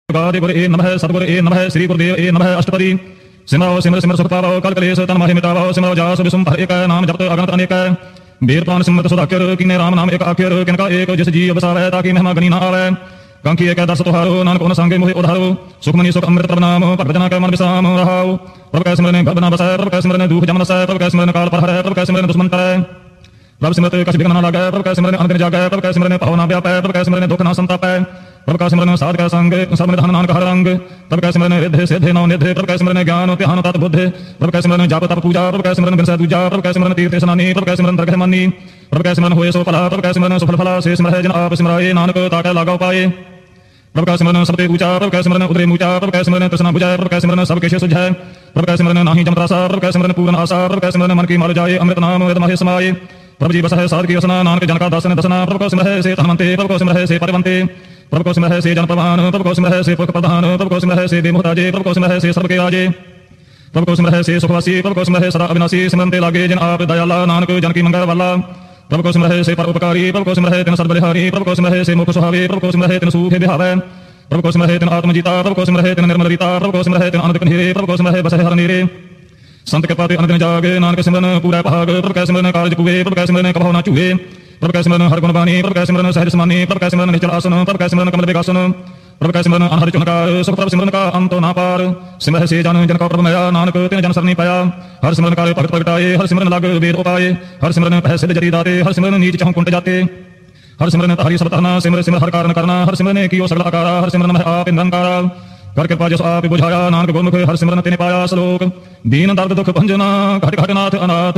गादिगुर ए नमः सतगुर ए नमः श्री गुरुदेव ए नमः अष्टपदी सिमरो सिमर सिमर सुख पावो कल कलेश तन माहि मिटावो सिमरो जासु विसुम पर एक नाम जपत अगणत अनेक वीर प्राण सिमरत सुधाकर किने राम नाम एक अक्षर किनका एक जिस जीव बसावे ताकि महिमा गनी न आवे कंकी एक दस तुहारो नानक उन संगे मोहि उधारो सुखमनी सुख अमृत प्रभु नाम पर भजना का मन विश्राम रहाओ प्रभु कै सिमरने घर बना बसाए प्रभु कै सिमरने दुख जमन सै प्रभु कै सिमरने काल पर हरै प्रभु कै सिमरने दुश्मन करे प्रभु सिमरत कछ बिघ्न न लागै प्रभु कै सिमरने अनंत जागै प्रभु कै सिमरने पाव न व्यापै प्रभु कै सिमरने दुख न संतापै प्रभु का सिमरन साध का संग सब धन नानक हर रंग प्रभु का सिमरन रिद्धि सिद्धि नव निधि प्रभु का सिमरन ज्ञान ध्यान तत् बुद्धि प्रभु का सिमरन जाप तप पूजा प्रभु का सिमरन बिन दूजा प्रभु का सिमरन तीर्थ स्नानी प्रभु का सिमरन दरगह मानी प्रभु का सिमरन होए सो फला प्रभु का सिमरन सुफल फला से सिमरह जन आप सिमराए नानक ताका लागा पाए प्रभु का सिमरन सबते ऊंचा प्रभु का सिमरन उतरे ऊंचा प्रभु का सिमरन तृष्णा बुझाए प्रभु का सिमरन सब केश सुझाए प्रभु का सिमरन नाही जमत्रासा प्रभु का सिमरन पूर्ण आशा प्रभु का सिमरन मन की मार जाए अमृत नाम वेद माहे समाये प्रभु जी बस है साध की असना नानक जन का दासन दसना प्रभु को सिमरह से तनवंते प्रभु को सिमरह से परवंते प्रभु को सिमरह से जन प्रधान प्रभु को सिमरह से पुख प्रधान प्रभु को सिमरह से बेमुहताजे प्रभु को सिमरह से सबके आजे प्रभु को सिमरह से सुखवासी प्रभु को सिमरह सदा अविनाशी सिमरनते लागे जन आप दयाला नानक जन की मंगल वाला प्रभु को सिमरह से परोपकारी प्रभु को सिमरह तिन सद्बलिहारी प्रभु को सिमरह से मुख सुहावे प्रभु को सिमरह तिन सुखे बिहावे प्रभु को सिमरह तिन आत्मजीता प्रभु को सिमरह तिन निर्मल रीता प्रभु को सिमरह तिन आनंद कन्हीरे प्रभु को सिमरह बसह हर नीरे संत के पाते अनंत जागे नानक सिमरन पूरा पहाग प्रभु का सिमरन कार्य कुए प्रभु का सिमरन कभौ न चूहे प्रभु का सिमरन हर गुण बानी प्रभु का सिमरन सहज समानी प्रभु का सिमरन निश्चल आसन प्रभु का सिमरन कमल विकासन प्रभु का सिमरन अनहद चुनकार सुख प्रभु सिमरन का अंत ना पार सिमरह से जन जन का प्रभु मया नानक तेन जन सरनी पाया हर सिमरन कार्य भगत प्रगटाए हर सिमरन लाग वेद उपाय हर सिमरन पह सिद्ध जरी दाते हर सिमरन नीच चहु कुंट जाते हर सिमरन हरि सब तरना सिमर सिमर हर कारण करना हर सिमरन कियो सगल आकारा हर सिमरन मह आप निरंकारा कर कृपा जस आप बुझाया नानक गुरमुख हर सिमरन तेने पाया सलोक दीन दर्द दुख भंजना घट घट नाथ अनाथ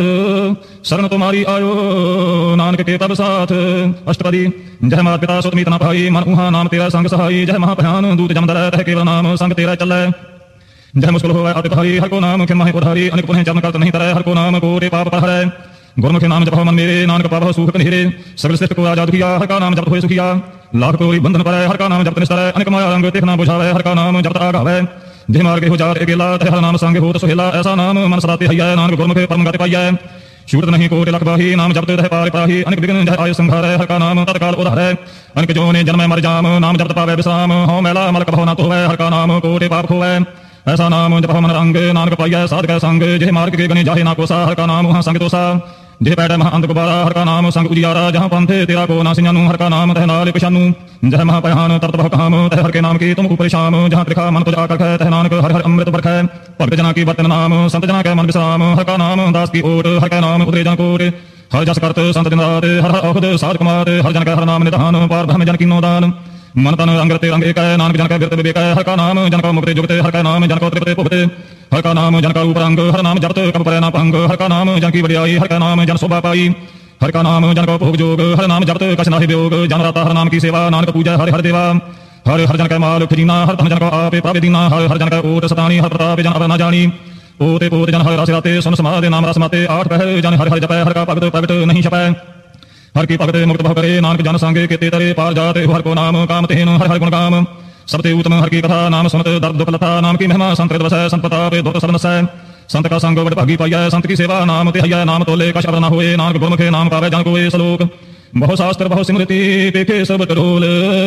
शरण तुम्हारी आयो नानक के तब साथ अष्टपदी जय माता पिता सुत मीत ना भाई मन उहा नाम तेरा संग सहाई जय महाभयान दूत जमदर तह केवल नाम संग तेरा चल जय मुश्किल हो अति भारी हर को नाम खिन माहि उधारी अनेक पुण्य चरण करत नहीं तरह हर को नाम कोटि पाप पर हरै गुरमुख नाम जपो मन मेरे नानक पावो सुख कन्हीरे सगल श्रेष्ठ को राजा दुखिया हर का नाम जपत होए सुखिया लाख कोई बंधन पर हर का नाम जपत निस्तर अनेक माया रंग देखना बुझावे हर का नाम जपत आगावे जे मार्ग हो जार अकेला तह हर नाम संग हो सुहेला ऐसा नाम मन सदाते हैया नानक गुरमुख परम गति पाइया छूट नहीं कोटि लख बाही नाम जपत रह पार पाही अनेक विघ्न जय आय संहार हर का नाम तत्काल उधारै अनेक जोने जन्म मर जाम नाम जपत पावे विश्राम हो मैला मल कभौ न तोवै हर का नाम कोटि पाप खोवै ऐसा नाम जप मन रंग नानक पाइया साध का संग जे मार्ग के गने जाहे ना कोसा हर का नाम वहां संग तोसा जे पैड महा अंत गुबारा हर का नाम संग उजियारा जहां पंथे तेरा को ना सिंजानू हर का नाम तह नाल पिछानू जय महापहान तरत बहु काम तह हर के नाम की तुम ऊपर शाम जहां त्रिखा मन तुझ आकर तह नानक हर हर अमृत बरखै भक्त जना की बर्तन नाम संत जना के मन विश्राम हर का नाम दास की ओट हर का नाम उतरे जन कोट हर जस करत संत दिन रात हर हर औषध साध कुमार हर जन का हर नाम निधान पार ब्रह्म जन की नोदान मन तन अंग रते रंग एक नानक जन का विरत विवेक हर का नाम जन का मुक्ति जुगते हर का नाम जन का त्रिपते पुपते हर का नाम जन का ऊपर अंग हर नाम जपत कब पर ना पंग हर का नाम जन की बड़ियाई हर का नाम जन शोभा पाई हर का नाम जन का भोग जोग हर नाम जपत कछ नाहि वियोग जन राता हर नाम की सेवा नानक पूजा हर हर देवा हर हर जन का माल खजीना हर धन जन का आपे पावे दीना हर हर जन का ओट सतानी हर प्रताप जन अब न जानी ओते पोत जन हर राते सुन समादे नाम रस माते आठ पहर जन हर हर जपै हर का भगत प्रगट नहीं छपै हर की भगत मुक्त भव करे नानक जन संगे के तरे पार जाते हर को नाम काम तेन हर हर गुण काम सबते उत्तम हर की कथा नाम सुनत दर्द दुख लता नाम की महिमा संत वसै संत प्रताप दुत सदन सै संत का संग बड़ भागी पाइया संत की सेवा नाम ते हैया नाम तोले कछ अवर न होए नानक गुरमुखे नाम पावे जन कोए सलोक बहु शास्त्र बहु स्मृति पेखे सब टोल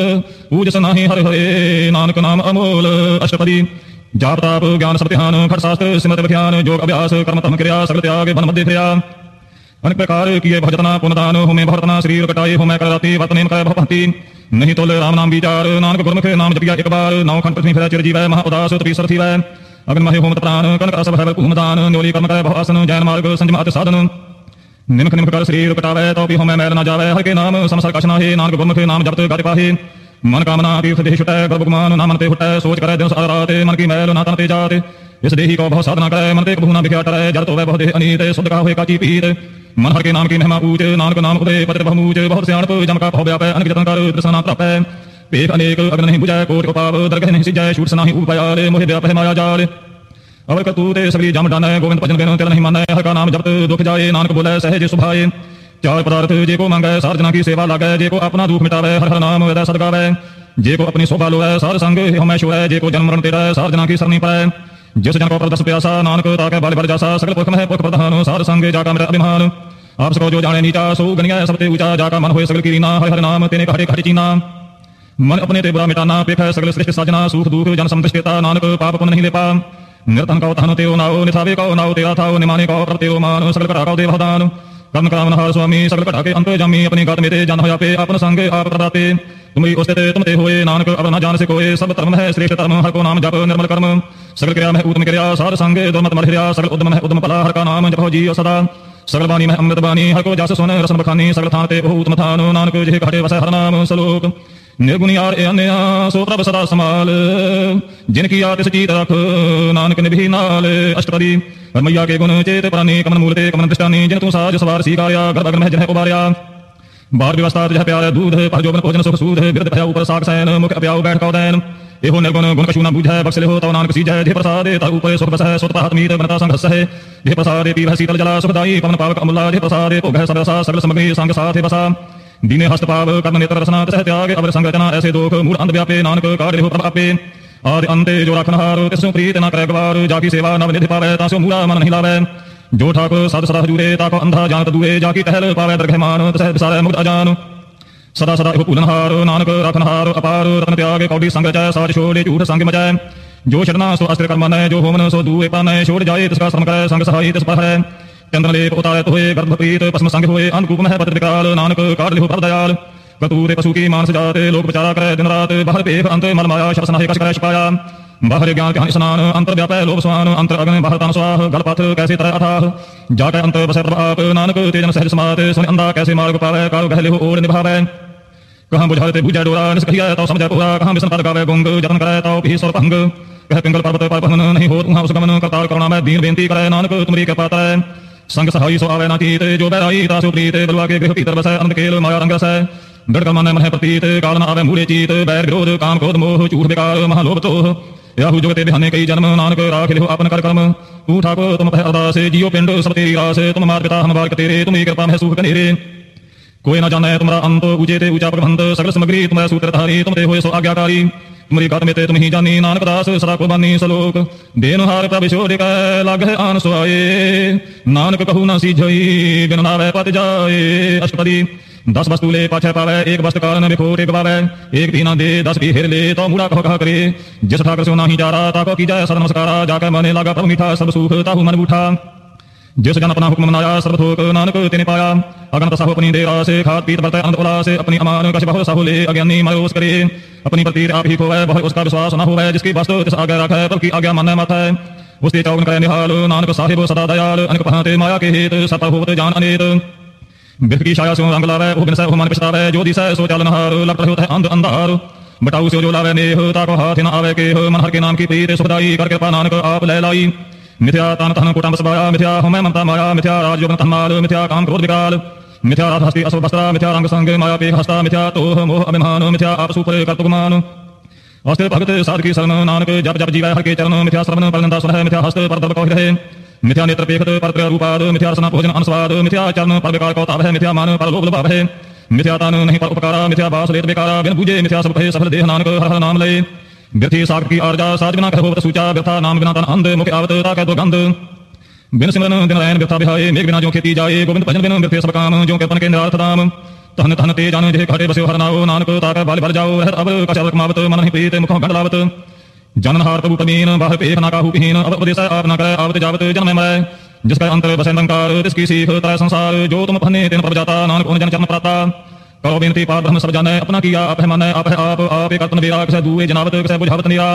पूजस नाही हर हरे नानक नाम अमोल अष्टपदी जाप ताप ज्ञान सब ध्यान खट शास्त्र सिमरत विज्ञान योग अभ्यास कर्म तम क्रिया सगल त्याग बन मध्य क्रिया अनेक प्रकार किए भजतना पुनदान हो में भरतना शरीर कटाए हो मैं कराती वर्तनेम कर भवंती नहीं तोले राम नाम विचार नानक गुरमुखे नाम जपिया एक बार नौ खंड पृथ्वी फिर चिरजीवै महा उदास तपीसर थी वै अग्न महे होम प्राण कनक रस भय कुमदान न्योली कर्म कर भवासन जैन मार्ग संजम अति साधन निमख निमख कर शरीर कटावे तो भी हो मैं मैल न जावे हर के नाम समसर कछ नाहि नानक गुरमुखे नाम जपत गति पाहि मन कामना तीर्थ देह छुटै गर्भगुमान ना मन ते हुटै सोच करे दिन सारा रात मन की मैल ना तन ते जाते इस देही को बहुत साधना करे मन ते बहु ना बिख्या टरै जल तो वह बहुत देह अनीत शुद्ध का होए काची पीत मन हर के नाम की महिमा ऊंच नानक नाम उदय पत्र बहुमूच बहुत सियाणप जम का भव व्यापै अनेक जतन कर तृष्णा प्रापै पेट अनेक अग्न नहीं बुझै कोट को पाव दरगह नहीं सिजै छूट सनाहि उपायाल मोहि व्यापै माया जाल अवर कतूते सगली जम डानै गोविंद भजन बिन तेल नहीं मानै हर का नाम जपत दुख जाए नानक बोलै सहज सुभाए चार पदार्थ जे को मांगै सार जना की सेवा लागै जे को अपना दुख मिटावै हर हर नाम वेदै सदगावै जे को अपनी शोभा लोै सार संग हमै छुऐ जे को जन्म मरण तेरै सार जना की सरनी पड़ै जिस जन को प्रदस प्यासा नानक ताके बाल भर जासा सगल पुरख में पुरख प्रधान सार संग जाका मेरा अभिमान आप सको जो जाने नीचा सो गनिया सबते ऊंचा जाका मन होए सगल की रीना हर हर नाम तेने घाटे घाटे चीना मन अपने ते बुरा मिटाना पेख है सगल श्रेष्ठ साजना सुख दुख जन समदृष्टेता नानक पाप पुण्य नहीं ले पा निर्धन का तहन तेरो नाओ निथावे का नाओ तेरा था निमाने का प्रत्येव मान सगल कटा का देवदान कर्म कामन हार स्वामी सगल कटा के अंत जामी अपनी गात में ते जान होया पे अपन संग आप प्रदाते तुम्हारी ओस्ते तुम ते होए नानक अब न जान से कोई सब धर्म है श्रेष्ठ धर्म हर को नाम जप निर्मल कर्म सगल क्रिया में उत्तम क्रिया सार संग दुर्मत मरहिया सगल उद्यम है उद्यम पला हर का नाम जपो जी सदा सगल बानी में अमृत बानी हर को जास सोन रसन बखानी सगल थान ते बहु उत्तम थान नानक जिह घटे वस हर नाम सलोक निर्गुणी यार अन्य सो प्रभ सदा समाल जिनकी याद सचीत रख नानक निभि नाल अष्टपदी मैया के गुण चेत प्राणी कमन मूलते कमन दृष्टानी जिन तू साज सवार सीकार्या गर्भ अग्न जिन्हें उबार्या बार व्यवस्था तुझ प्यार दूध पर जोबन भोजन सुख सूध बिरद भया ऊपर साग सैन मुख अप्याऊ बैठ का उदैन एहो निर्गुण गुण कछु न बुझै बख्शले हो तव नानक सीजय जे प्रसाद ता ऊपर सुख बस है सुत पात मीत बनता संघस है जे प्रसाद पीव शीतल जला सुखदाई पवन पावक अमूला जे प्रसाद भोग है सबरसा सगल सामग्री संग साथ बसा दीने हस्त पाव कर्म नेत्र रसना तह त्याग अवर संगतना ऐसे दोख मूल अंध व्यापे नानक कार्य हो प्रभापे आदि अंते जो रखनहार तिसु प्रीत न करे गवार जाकी सेवा नव निधि पावे तासु मूला मन नहीं लावे जो ठाकुर साध सदा हजूरे ताको अंधा जानत दूरे जाकी टहल पावे दरघमान तसह विसारे मुक्त अजान सदा सदा पूलनहार नानक रखनहार अपार रत्न त्याग कौड़ी संग जय साज छोड़े झूठ संग मचाए जो छड़ना सो अस्त्र कर्म न जो होमन सो दूए पान छोड़ जाए तिसका श्रम करे संग सहाय तिस पर है चंद्र लेप उतारत हुए गर्भ प्रीत पस्म संग हुए अनुकूप में पत्र विकाल नानक कार्य हो प्रभ दयाल कतूरे पशु की मानस जाते लोक विचारा करे दिन रात बाहर पेख अंत मल माया शरसना कश करे छिपाया बाहर ज्ञान के स्नान अंतर व्यापय लोभ स्वान अंतर अग्नि बाहर तन स्वाह गल पथ कैसे तरह अथाह जाके अंत बसे प्रभाप नानक तेजन सहज समात सुन अंधा कैसे मार्ग पावे काल गहले हो ओर निभावे कहाँ बुझाते बुझे डोरा निष्कहिया तो समझ पूरा कहाँ बिसन पद गावे गुंग जतन करे तो भी स्वर भंग कह पिंगल पर्वत पर पहन नहीं हो वहाँ उसगमन करताल करुणा में दीन बेनती करे नानक तुम्हारी कृपा तय संग सहाई सो आवे नातीत जो बैराई तासु प्रीत बलवा के गृह भीतर बसै अनंत केल माया रंग रसै दृढ़ मन मन प्रतीत काल न आवे मूले चीत बैर विरोध काम क्रोध मोह चूठ बेकार महालोभ तोह याहू जुगते बिहाने कई जन्म नानक राख लिहो अपन कर कर्म तू ठाकुर तुम पह अरदास जियो पिंड सब तेरी रास तुम मात पिता हम बालक तेरे तुम कृपा में सुख कनेरे कोई न जाने तुम्हारा अंत ऊंचे ते ऊंचा प्रबंध सगल सामग्री तुम्हारा सूत्रधारी तुम ते होए सो आज्ञाकारी तुम्हारी गात में ते तुम ही जानी नानक दास सदा कुर्बानी सलोक देनहार प्रभु छोड़ के लाग है आन सोए नानक कहू न सीझई बिन नावे पत जाए अष्टपदी 10 वस्तु ले पाछे पावे एक वस्तु कारण बिखोटे गवावे एक दीना दे 10 भी हेर ले तो मूड़ा कह कह करे जिस ठाकर सो नाही जारा ताको की जाय सर नमस्कारा जाकर मने लागा प्रभु मीठा सब सुख ताहु मन बूठा जिस जन अपना हुक्म मनाया सर्वथोक नानक तेने पाया अगणत साहु अपनी देरा से खात पीत बरतय अनंत उला से अपनी अमान कश बहु साहु ले अज्ञानी मायोस करे अपनी प्रतीत आप ही खोवे बहुत उसका विश्वास न होवे जिसकी वस्तु तिस आगे रखे प्रभु की आज्ञा मन मत है उसते चौगन करे निहाल नानक साहिब सदा दयाल अनक पहाते माया के हेत सत होत जान अनेत बिरख की छाया सो रंग लावे वो बिन सह मन पछतावे जो दिसै सो चालनहार लग रहे होता है अंध अंधार बटाऊ से जो लावे नेह ताको हाथ न आवे के मन हर के नाम की प्रीत सुखदाई कर कृपा नानक आप ले लाई मिथ्या तान तहन कोटम बसबाया मिथ्या हम ममता माया मिथ्या राज योगन तन्माल मिथ्या काम क्रोध विकाल मिथ्या रात हस्ती असुर वस्त्रा मिथ्या रंग संग माया पे हस्ता मिथ्या तोह मोह अभिमान मिथ्या आपसु पर कर्तुमान अस्ते भगत साधकी शरण नानक जप जप जीवै हर के चरण मिथ्या श्रवण परनंदा सुन मिथ्या हस्त पर दब कह रहे मिथ्या नेत्र पेखत पर रूपाद मिथ्या रसना भोजन अनुस्वाद मिथ्या चरण पर विकार कौताव है मिथ्या मान पर लोभ लुभाव है मिथ्या तान नहीं पर उपकारा मिथ्या बास लेत बेकारा बिन पूजे मिथ्या सब भय सफल देह नानक हर हर नाम लय व्यर्थी साग की आर्जा साज बिना कहो सूचा व्यथा नाम बिना तन अंध मुख आवत ताकह दो गंध बिन सिमरन दिन रैन व्यथा बिहाए मेघ बिना जो खेती जाए गोविंद भजन बिन व्यर्थे सब काम जो कृपन के निरार्थ दाम तहन तहन ते जान जे घाटे बस्यो हर नाओ नानक ताकह बाल भर जाओ रहत अब कशल कमावत मन नहीं प्रीत मुख गंडलावत जननहार प्रभु प्रवीण बाह पेख ना काहू पहीन अब उपदेश आप न करे आवत जावत जन्म मय जिसका अंतर बसे निरंकार तिसकी सीख तरह संसार जो तुम पहने तेन प्रभ जाता नानक उन जन चरण प्राता करो बेनती पार ब्रह्म सब जाने अपना किया आप है माने आप है आप एक कर्तन बेरा किसे दुए जनावत किसे बुझावत नीरा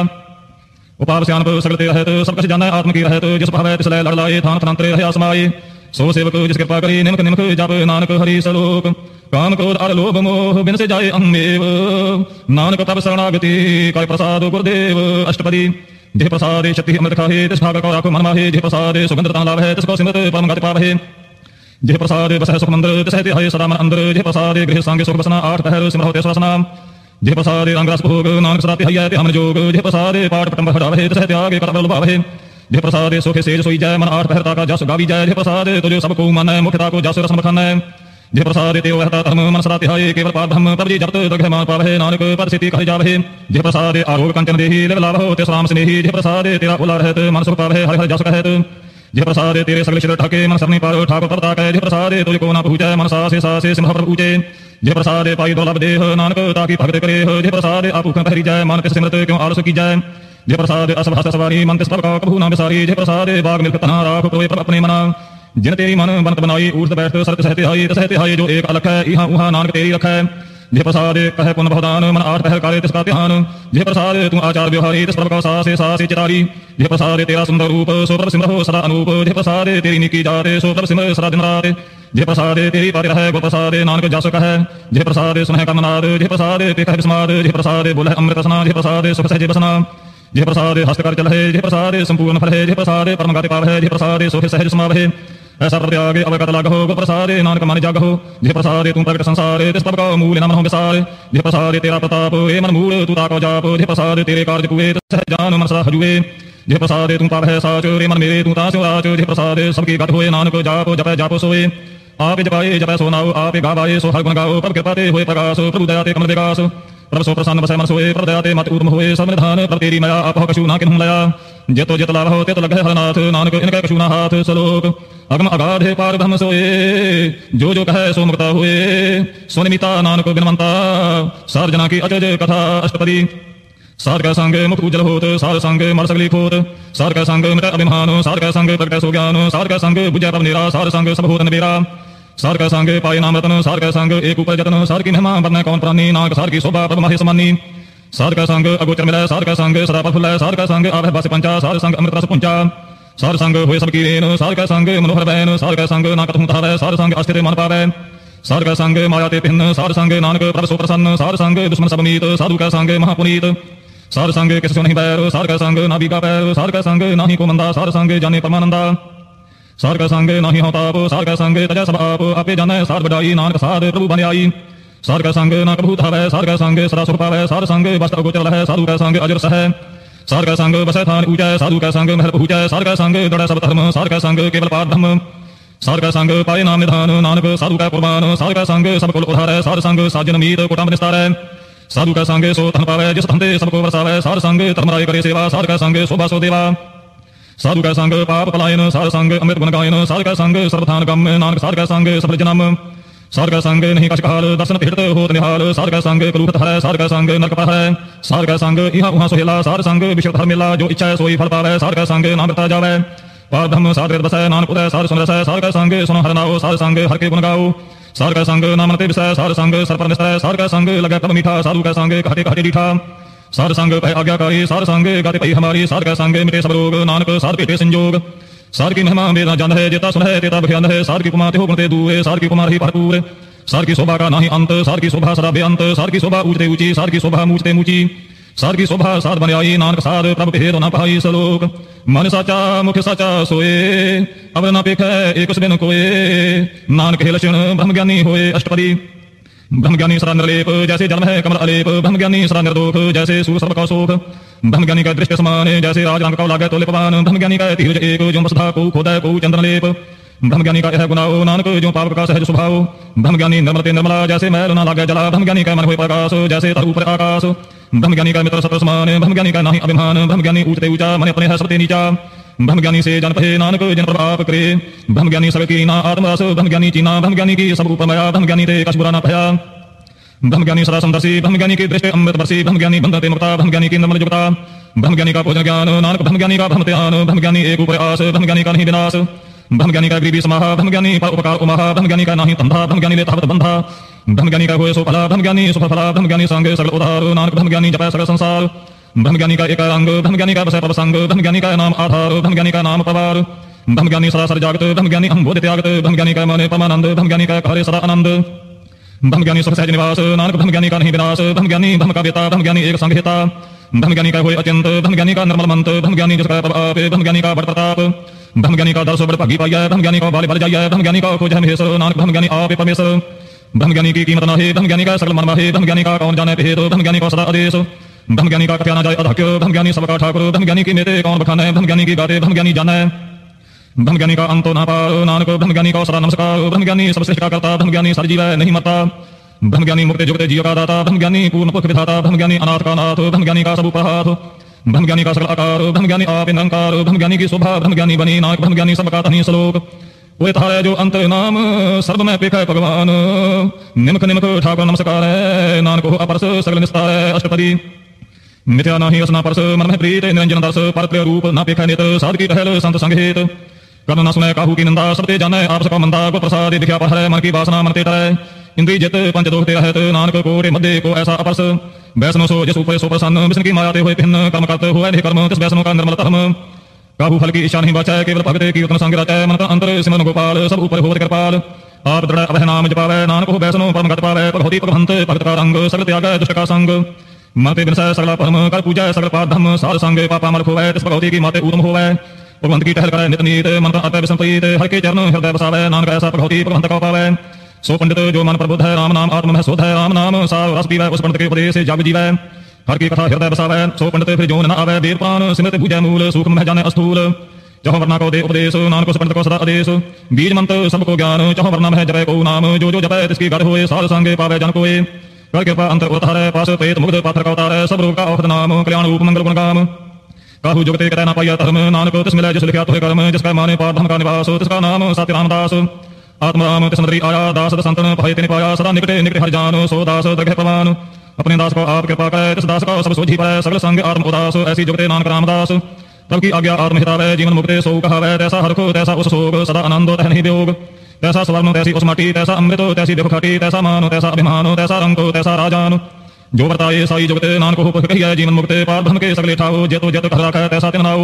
उपार स्यान पर सगलते रहत सब कछ जाने आत्म की रहत जिस भावे तिसले लड़ लाए थान थनंतरे रहे असमाए सो सेवक जिस कृपा करी निमक निमक जप नानक हरि सलोक काम क्रोध आर लोभ मोह बिन से जाए अहमेव नानक तब शरणागति काय प्रसाद गुरुदेव अष्टपदी जिह प्रसादे शक्ति अमृत खाहे तिस भाग को राखो मन माहे जिह प्रसादे सुगंध तान लाभ है तिसको सिमरत परम गति पावहे जिह प्रसादे बसह सुख मंदिर तिसहते हाय सदा मन अंदर जिह प्रसादे गृह सांगे सुख बसना 8 पहर सिमर होते स्वसना जिह प्रसादे रंग रस भोग नानक सदा हय ते हम जोग जिह प्रसादे पाठ पटम हटावे तिसहते आगे कर लुभावे जिह प्रसादे सुखे सेज सोई जाय मन 8 पहर ताका जस गावी जाय जिह प्रसादे तुझे सब को मन मुखता को जस रस मखान जिह प्रसादे ते वहता धर्म मन सदा हाय केवल पार ब्रह्म प्रभु जी जपत दग्ध मान पावे नानक पर सिद्धि कह जावे जिह प्रसादे आरोग कंचन देहि लग लाभ ते राम स्नेही जिह प्रसादे तेरा उला रहत मन सुख पावे हरि हरि जस कहत जिह प्रसादे तेरे सगल शिर ठाके मन सरनी पार ठाकुर परता कह जिह प्रसादे तुझ को न पूजै मन सासे सासे सिंह पर पूजे जे प्रसादे पाई दुर्लभ देह नानक ताकि भगत करे जे प्रसादे आप भूख पहरी जाए मन तिस सिमरत क्यों आलस की जाए जे प्रसादे असभ हस्त सवारी मन तिस प्रभु कभू ना बिसारी जे प्रसादे बाग मिलक तना राख प्रोय प्रभ अपने मना जिन तेरी मन बनत बनाई ऊर्ध बैठ सरत सहते हाई तसहते हाई जो एक अलख है इहा उहा नानक तेरी रख है जे प्रसादे कह पुन भवदान मन आठ पहल करे तिसका ध्यान जे प्रसादे तू आचार व्यवहारी तिस प्रभ का सासे चितारी जे प्रसादे तेरा सुंदर रूप सो प्रभ सिमरहो सदा अनूप जे प्रसादे तेरी निकी जाते सो प्रभ सिमर सदा दिन रात जे प्रसादे तेरी पाति रहे गुर प्रसादे नानक जस कह जे प्रसादे सुनह कर्मनाद जे प्रसादे ते कह विस्माद जे प्रसादे बोले अमृत रसना जे प्रसादे सुख सहजे बसना जे प्रसादे हस्त कर चल है जे प्रसादे संपूर्ण फल है जे प्रसादे परम गति पाव है जे प्रसादे सुख सहज समाव है ऐसा प्रत्यागे अवगत लाग हो गुर प्रसादे नानक मन जाग हो जे प्रसादे तुम प्रगट संसार तिस प्रभ का मूल न मन हो विसार जे प्रसादे तेरा प्रताप ए मन मूल तू ताको जाप जे प्रसादे तेरे कार्य पुए सहज जान मन सदा हजुए जे प्रसादे तुम पाप है साच रे मन मेरे तू तास्यो राच जे प्रसादे सबकी गत होए नानक जाप जप जाप सोए आप जपाए जपै सो नाओ आप गावाए सो हर गुण गाओ प्रभु कृपा ते होए प्रकाश प्रभु दया ते कमल विकास प्रभु सो प्रसन्न बसै मन सोए प्रभु दया ते मत ऊर्ध्व होए सब निधान प्रभु तेरी मया आप कछु ना किन्हु लया जेतो जित लाभ हो तेतो लगे हरनाथ नानक इनका कछु ना हाथ सलोक अगम अगाध है पार ब्रह्म सोए जो जो कहे सो मुक्ता हुए सोनिमिता नानक बिनवंता सार जना की अजज कथा अष्टपदी सार का संग मुक्त उज्जल होत सार संग मर सगली खोत सार का संग मिट अभिमान सार का संग प्रगट सो ज्ञान सार का संग बुझा प्रभ निरा सार संग सब होत नबेरा सार का संग पाए नाम रतन सार का संग एक ऊपर जतन सार की महिमा बरने कौन प्राणी नाग सार की शोभा प्रभ माहि समानी सार का संग अगोचर मिलय सार का संग सदा प्रफुल्ल सार का संग आभय बास पंचा सार संग अमृत रस पुंचा सार संग होय सबकी रेन सार का संग मनोहर बैन सार का संग नाकत हूं तावै सार संग अस्थिर मन पावै सार का संग माया ते भिन्न सार संग नानक प्रभ सो प्रसन्न सार संग दुश्मन सब मीत साधु का संग महापुनीत सार संग किस सो नहीं बैर सार का संग नाभि का पैर सार का संग नाही को मंदा सार संग जाने परमानंदा सार का संग नाही हो ताप सार का संग तजा सब आप आपे जाने सार बड़ाई नानक सार प्रभु बन आई सार का संग ना कभू धावै सार का संग सदा सुख पावै सार संग वस्त अगोचर है साधु का संग अजर सह सार का संग बसै थान ऊंचा साधु का संग महल पहुंचा सार का संग दड़ा सब धर्म सार का संग केवल पार ब्रह्म सार का संग पाए नाम निधान नानक साधु का कुर्बान सार का संग सब कुल उधार सार संग साजन मीत कोटाम निस्तार साधु का संग सो धन पावै जिस धनते सबको बरसावै सार संग धर्मराय करे सेवा सार का संग शोभा सो देवा साधु का संग पाप पलायन सार संग अमृत गुण गायन सार का संग सर्वधान गम नानक सार का संग सफल जन्म सार का संग नहीं कछ काल दर्शन भेट होत निहाल सार का संग कलुख है सार का संग नरक पर है सार का संग इहा उहा सोहेला सार संग विश्व धर्म मेला जो इच्छा सोई फल पावै सार का संग नाम बता जावै पार ब्रह्म सार बसै नानक उदय सार सुन रसै सार का संग सुनो हर नाओ सार संग हर के गुण गाओ सार का संग नाम ते विषय सार संग सर पर निश्चय सार का संग लगे तब मीठा साधु का संग कहते कहते डीठा सार संग पै आज्ञाकारी सार संग गाते पै हमारी सार का संग मिटे सब रोग नानक सार पेटे संजोग सार की महिमा वेद जान है जेता सुन है तेता बख्यान है सार की कुमार हो गुणते दूए सार की कुमार ही भरपूर सार की शोभा का नाही अंत सार की शोभा सदा बेअंत सार की शोभा ऊंचते ऊंची सार की शोभा मूचते मूची सार की शोभा साध बन आई नानक सार प्रभ भेद न पाई सलोक मन साचा मुख साचा सोए अब न पेख एक बिन कोए नानक हे लक्षण ब्रह्म ज्ञानी होए अष्टपदी ब्रह्म ज्ञानी सदा निर्लेप जैसे जन्म है कमल अलेप ब्रह्म ज्ञानी सदा निर्दोष जैसे सूर्य सर्व का शोक ब्रह्म ज्ञानी का दृष्टि समान जैसे राज रंग का लागे तो लेपवान ब्रह्म ज्ञानी का तीर्थ एक जो वसुधा को खोदय को चंद्र लेप ब्रह्म ज्ञानी का यह गुनाओ नानक जो पाप का सहज स्वभाव ब्रह्म ज्ञानी निर्मलते निर्मला जैसे मैल न लागे जला ब्रह्म ज्ञानी का मन होए प्रकाश जैसे तरु पर आकाश ब्रह्म ज्ञानी का मित्र सत्र समान ब्रह्म ज्ञानी का नाही अभिमान ब्रह्म ज्ञानी ऊंचते ऊंचा मन अपने है सबते नीचा ब्रह्म ज्ञानी से जन पहे नानक जन पर आप करे ब्रह्म ज्ञानी सब की ना आत्मरस ब्रह्म ज्ञानी चीना ब्रह्म ज्ञानी की सब उपमया ब्रह्म ज्ञानी ते कछ बुरा न भया ब्रह्म ज्ञानी सदा समदर्शी ब्रह्म ज्ञानी की दृष्टि अमृत बरसी ब्रह्म ज्ञानी बंधते मुक्ता ब्रह्म ज्ञानी की निर्मल जुगता ब्रह्म ज्ञानी का भोजन ज्ञान नानक ब्रह्म ज्ञानी का भ्रम ध्यान ब्रह्म ज्ञानी एक ऊपर आस ब्रह्म ज्ञानी का नहीं विनाश ब्रह्म ज्ञानी का गरीबी समाहा ब्रह्म ज्ञानी पर उपकार उमाहा ब्रह्म ज्ञानी का नाही तंधा ब्रह्म ज्ञानी लेता बंधा ब्रह्म ज्ञानी का होए सो फला ब्रह्म ज्ञानी सुफल फला ब्रह्म ज्ञानी संग सगल उधार नानक ब्रह्म ज्ञानी जपै सगल संसार ब्रह्म ज्ञानी का एक अंग ब्रह्म ज्ञानी का बसै प्रसंग ब्रह्म ज्ञानी का नाम आधार ब्रह्म ज्ञानी का नाम पवार ब्रह्म ज्ञानी सरासर जागत ब्रह्म ज्ञानी हम बोध त्यागत ब्रह्म ज्ञानी का मन परमानंद ब्रह्म ज्ञानी का कार्य सदा आनंद ब्रह्म ज्ञानी सब सहज निवास नानक ब्रह्म ज्ञानी का नहीं विनाश ब्रह्म ज्ञानी ब्रह्म का वेता ब्रह्म ज्ञानी एक संहिता ब्रह्म ज्ञानी का होए अत्यंत ब्रह्म ज्ञानी का निर्मल मंत्र ब्रह्म ज्ञानी जिसका प्रभाव ब्रह्म ज्ञानी का बड़ प्रताप ब्रह्म ज्ञानी का दर्श बड़ भागी पाइया ब्रह्म ज्ञानी का बाल बल जाइया ब्रह्म ज्ञानी का खोज महेश्वर नानक ब्रह्म ज्ञानी आप परमेश्वर ब्रह्म ज्ञानी की कीमत न है ब्रह्म ज्ञानी का सकल मन है ब्रह्म ज्ञानी का कौन जाने भेद ब्रह्म ज्ञानी का सदा आदेश ब्रह्म ज्ञानी का कथ्या न जाए अधक्य ब्रह्म ज्ञानी सबका ठाकुर ब्रह्म ज्ञानी की मेते कौन बखाने ब्रह्म ज्ञानी की गाते ब्रह्म ज्ञानी जाने ब्रह्म ज्ञानी का अंतो न पार नानक ब्रह्म ज्ञानी का सदा नमस्कार ब्रह्म ज्ञानी सब श्रेष्ठ का करता ब्रह्म ज्ञानी सर जीव नहीं मरता ब्रह्म ज्ञानी मुक्त जुगत जीव का दाता ब्रह्म ज्ञानी पूर्ण पुख विधाता ब्रह्म ज्ञानी अनाथ का नाथ ब्रह्म ज्ञानी का सब उपहार ब्रह्म ज्ञानी का सकल आकार ब्रह्म ज्ञानी आप निरंकार ब्रह्म ज्ञानी की शोभा ब्रह्म ज्ञानी बनी नानक ब्रह्म ज्ञानी सबका तनी श्लोक कोई तारे जो अंतर नाम सर्व में पेख भगवान निमक निमक ठाकुर नमस्कार नानक हो अपरस सगल निस्तार अष्टपदी मिथ्या नाही असना परस मन में प्रीत निरंजन दर्श परप्रिय रूप ना पेख नेत साध की टहल संत संगीत कर्ण न सुने काहू की निंदा सबते जाने आपस का मंदा को प्रसाद दिखा पर मन की वासना मन ते टरे इंद्री जित पंच दोष ते रहत नानक को रे मध्य को ऐसा अपरस वैष्णव सो जस ऊपर सो प्रसन्न विष्णु की माया ते हुए भिन्न कर्म करते हुए कर्म तिस वैष्णव का निर्मल धर्म काहू फल की इच्छा नहीं बचाए केवल भगते की उतना संग रचाए मन का अंतर सिमरन गोपाल सब ऊपर होत कृपाल आप दृढ़ अभय नाम जपावे नानक हो वैष्णव परम गत पावे भगवती भगवंत भक्त का रंग सगल त्याग दुष्ट का संग माते बिनसय सगला परम कर पूजा सगल पाद धर्म सार संग पापा मल खोवे तिस भगवती की माते उत्तम होवे भगवंत की टहल करे नित नीत मन का अतः विसंप्रीत हर के चरण हृदय बसावे नानक ऐसा भगवती भगवंत का पावे सो पंडित जो मन प्रबुद्ध है राम नाम आत्म में शोध है राम नाम सार रस पीवे उस पंडित के उपदेश से जाग जीवे हर की कथा हृदय बसावे सो पंडित फिर जो न आवे वेद प्राण सिमरत भुजय मूल सूक्ष्म में जाने अस्थूल चाहो वर्णा को दे उपदेश नानक पंडित को सदा आदेश बीज मंत्र सबको ज्ञान चाहो वर्णा में जपे को नाम जो जो जपे तिसकी गढ़ होए साल संगे पावे जन कोए कर कृपा अंतर उतारे पास पेट मुग्ध पाथर का उतारे सब रोग का औषध नाम कल्याण रूप मंगल गुण काम काहू जुगते कहते न पाया धर्म नानक तिस मिले जिस लिखा तुहे कर्म जिसका माने पार धर्म का निवास तिसका नाम सत्य रामदास आत्मराम तिसमंदरी आया दास संतन पाए तिन पाया सदा निकटे निकटे हर जान सो दास दग्ध प्रवान अपने दास को आप कृपा करे तिस दास को सब सोझी पाए सगल संग आत्म उदास ऐसी जुगते नानक रामदास तब की आज्ञा आत्महितावे जीवन मुक्ते सो कहावे तैसा हरखो तैसा उस सोग सदा आनंदो तह नहीं वियोग तैसा स्वर्ण तैसी उस माटी तैसा अमृत तैसी देखो खाटी तैसा मानो तैसा अभिमानो तैसा रंगो तैसा राजान जो वर्ताए साई जुगते नानक हो कहिए जीवन मुक्ते पार धर्म के सगले ठाओ जेतो जेत घर रखा तैसा तिनाओ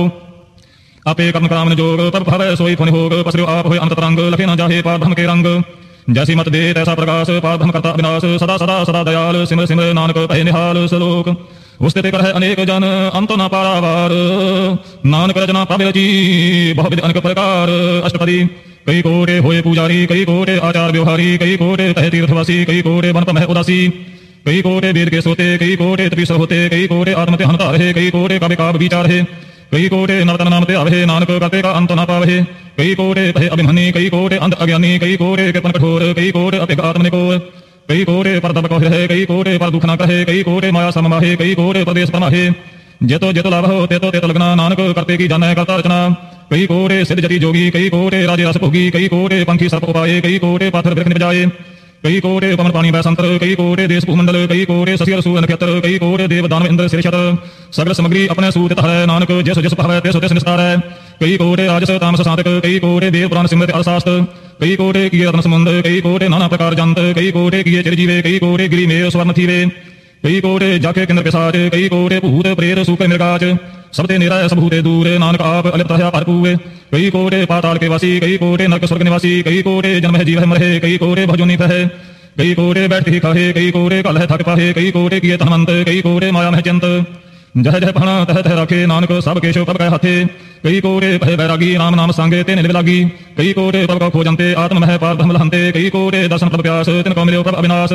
आपे कर्म काम जोग पर भावे सोई फुनि होग पसरो आप होय अंत रंग लखे न जाहे पार धर्म के रंग जैसी मत दे तैसा प्रकाश पार धर्म करता अविनाश सदा सदा सदा दयाल सिमर सिमर नानक भय निहाल सलोक उसते कर है अनेक जन अंत न पारावार नानक रचना पावे जी बहुविध अनेक प्रकार अष्टपदी कई कोटे होए पुजारी कई कोटे आचार व्यवहारी कई कोटे कहे तीर्थवासी कई कोटे वन पर उदासी कई कोटे वेद के सोते कई कोटे तपीसर होते कई कोटे आत्मते हनता रहे कई कोटे काव्य काव्य विचार है कई कोटे नवतन नामते आवे नानक करते का अंत न पावे कई कोटे कहे अभिमन्यु कई कोटे अंध अज्ञानी कई कोटे कृपण कठोर कई कोटे अपेग आत्मनिकोर कई कोटे पर दब कहे कई कोटे पर दुख न कहे कई कोटे माया सममाहे कई कोटे प्रदेश परमाहे जेतो जेतो लाभ हो तेतो तेतो लगना नानक करते की जाने करता रचना कई कोटे सिद्ध जति जोगी कई कोटे राजे रस भोगी कई कोटे पंखी सर्प उपाये कई कोटे पाथर बिरख निपजाए कई कोटे पवन पानी वैसंतर कई कोटे देश भूमंडल कई कोटे शशि सूर्य नक्षत्र कई कोटे देव दानव इंद्र शीर्षत सगल सामग्री अपने सूत है नानक जैस जस भावे तेस तेस निस्तार है कई कोटे राजस तामस साधक कई कोटे देव पुराण सिमरत अर्थशास्त्र कई कोटे किए रत्न समुंद कई कोटे नाना प्रकार जंत कई कोटे किए चिरजीवे कई कोटे गिरी में स्वर्ण थीवे कई कोटे जाके केंद्र पिशाच कई कोटे भूत प्रेत सूक मृगाच सबते निराय सबूते दूर नानक आप अलिप्त है परपूवे कई कोटे पाताल के वासी कई कोटे नरक स्वर्ग निवासी कई कोटे जन्म है जीव है मरे कई कोटे भजोनी है कई कोटे बैठ ही खाहे कई कोटे कल है थक पाहे कई कोटे किए धनवंत कई कोटे माया में चिंत जह जह पहना तह तह रखे नानक सब केशव पब गए हाथे कई कोटे भय बैरागी राम नाम संगे ते निल लागी कई कोटे पब का खोजंते आत्म मह पार ब्रह्म लहंते कई कोटे दर्शन प्रभ प्यास तिनको मिले प्रभ अविनाश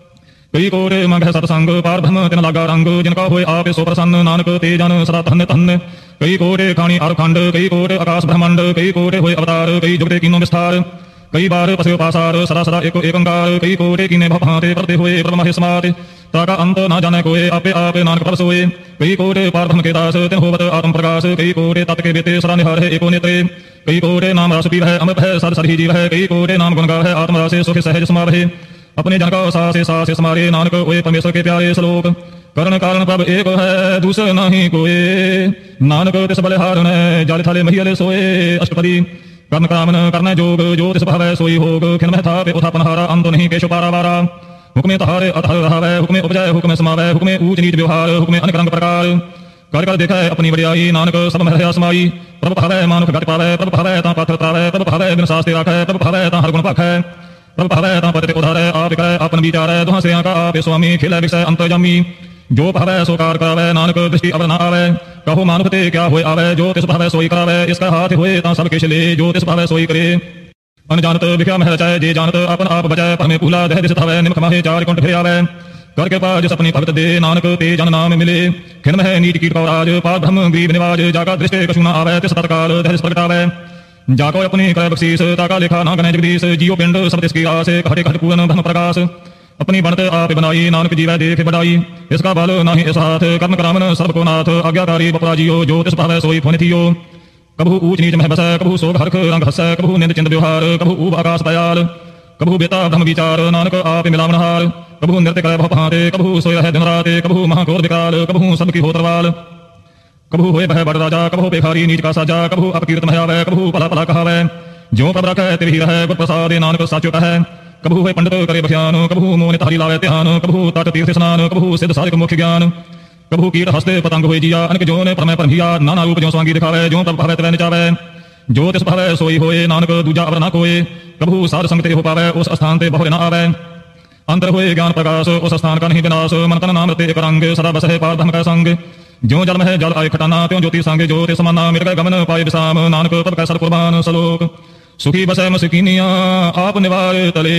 कई कोटे मंग है सत्संग पार ब्रह्म तिन लागा रंग जिनका होए आप सो प्रसन्न नानक ते जन सदा धन्य धन्य कई कोटे खानी आरखंड कई कोटे आकाश ब्रह्मांड कई कोटे होए अवतार कई जुगते कीनो विस्तार कई बार पसयो पासार सदा सदा एको एकंकार कई कोटे कीने भांते परते हुए प्रभु महेश समाते ताका अंत न जाने कोए आपे आपे नानक पर सोए कई कोटे पार ब्रह्म के दास तिन होवत आत्म प्रकाश कई कोटे तत् के बेते सदा निहार है एको नेत्रे कई कोटे नाम रस पीव है अमृत है सद सदहि जीव है कई कोटे नाम गुण गाव है आत्म रस सुख सहज समावे अपने जन का सा से समारे नानक ओए परमेश्वर के प्यारे श्लोक करण कारण प्रभ एक है दूसरे नहीं कोए नानक तिस बलिहार ने जाल थाले महियल सोए अष्टपदी कर्म कामन करने जोग जो तिस भावे सोई होग खिन में था पे उठापन हारा अंत नहीं केशव पारावारा हुक्मे तहारे अतहर रहावे हुक्मे उपजय हुक्मे समावे हुक्मे ऊंच नीच व्यवहार हुक्मे अनेक रंग प्रकार कर कर देखा है अपनी बड़ियाई नानक सब में है समाई प्रभु भावे मानुख घट पावे प्रभु भावे ता पाथर त्रावे प्रभु भावे बिन शास्त्र राखे प्रभु भावे ता हर गुण पाखे प्रभु भावे ता पति उधारे आप विक्रय अपन विचार दुहा से का आप स्वामी खिले विषय अंतर्जामी जो भावे सो कार करावे नानक दृष्टि अब न आवे कहो मानुख ते क्या होए आवे जो तिस भावे सोई करावे इसका हाथ होए ता सब किछ ले जो तिस भावे सोई करे अनजानत विख्या मह रचाए जे जानत अपन आप बचाए पर में भूला दह दिस थावे निमख माहे चार कुंठ फिर आवे कर के पास जिस अपनी भगत दे नानक ते जन नाम मिले खिन मह नीट कीट राज पार ब्रह्म गरीब निवाज जाका दृष्टि कछु न आवे तिस तत्काल दह दिस प्रगटावे जाको अपनी कर बख्शीस ताका लेखा ना गणे जगदीश जियो पिंड सब तिसकी आस घटे घट पूर्ण ब्रह्म प्रकाश अपनी बनत आप बनाई नानक जीवै देख बढ़ाई इसका बल नाही इस हाथ कर्म करामन सब को नाथ आज्ञाकारी बपरा जियो जो तिस भावे सोई फुनि थियो कभू ऊच नीच मह बसै, कभू सोग हरख रंग हसै, कभू निंद चिंद व्यवहार, कभू ऊब आकाश दयाल, कभू बेता ब्रह्म विचार, नानक आप मिलावनहार, कभू नृत्य करे भव भांते, कभू सोय रहे दिन रात, कभू महाघोर विकाल, कभू सबकी हो तरवाल, कभू होए बह बड़ राजा, कभू बेखारी नीच का साजा, कभू अपकीर्त महयावै, कभू भला भला कहावै, जो प्रभ रखै तिव ही रहै, गुर प्रसाद नानक साचो कहै, कभू होए पंडित करे बख्यान, कभू मोह नित हरि लावै ध्यान, कभू तट तीर्थ स्नान, कभू सिद्ध साधिक मुख्य ज्ञान, कभू कीट हस्ते पतंग होए जिया, अनक जोन परमय परमिया, नाना रूप जो स्वांगी दिखावै, जो प्रभ भावै तिवै नचावै, जो तिस भावै सोई होए, नानक दूजा अवर ना कोय, कभू साध संग ते हो पावै, उस स्थान ते बहुरे ना आवै, अंतर होए ज्ञान प्रकाश, उस स्थान का नहीं विनाश, मन तन नाम रते एक रंग, सदा बसै पार धर्म का संग, ज्यों जल में जल आए खटाना, त्यों ज्योति संग ज्योति समाना, मिट गए गमन पाए विसाम, नानक तब कैसल कुर्बान सलोक, सुखी बसै मस्कीनिया आप निवार तले,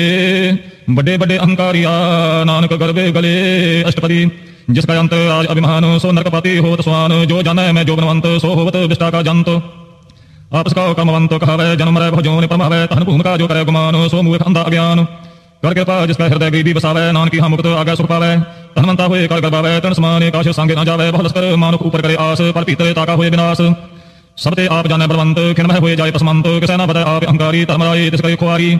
बड़े बड़े अहंकारिया नानक गर्भे गले, अष्टपदी जिसका अंत आज अभिमान, सो नरकपति होत स्वान, जो जानै मैं जो बनवंत, सो होवत विष्टा का जंत, आपस का कर्मवंत कहवै, जन्म रै भजोन परमावै, तहन भूम का जो करे गुमान, सो मुख अंधा अज्ञान, कर कृपा जिसका हृदय गरीबी बसावै, नानक की हम मुक्त आगे सुख पावै, धनवंता हुए कर गरबावै, तन समाने काश सांगे न जावै, बहु लस्कर मानुक ऊपर करे आस, पर पीतरे ताका हुए विनाश, सबते आप जाने बलवंत, खिन्मय हुए जाय पसमंत, किसै न बतै आप अहंकारी, धर्मराय तिस करे खुआरी,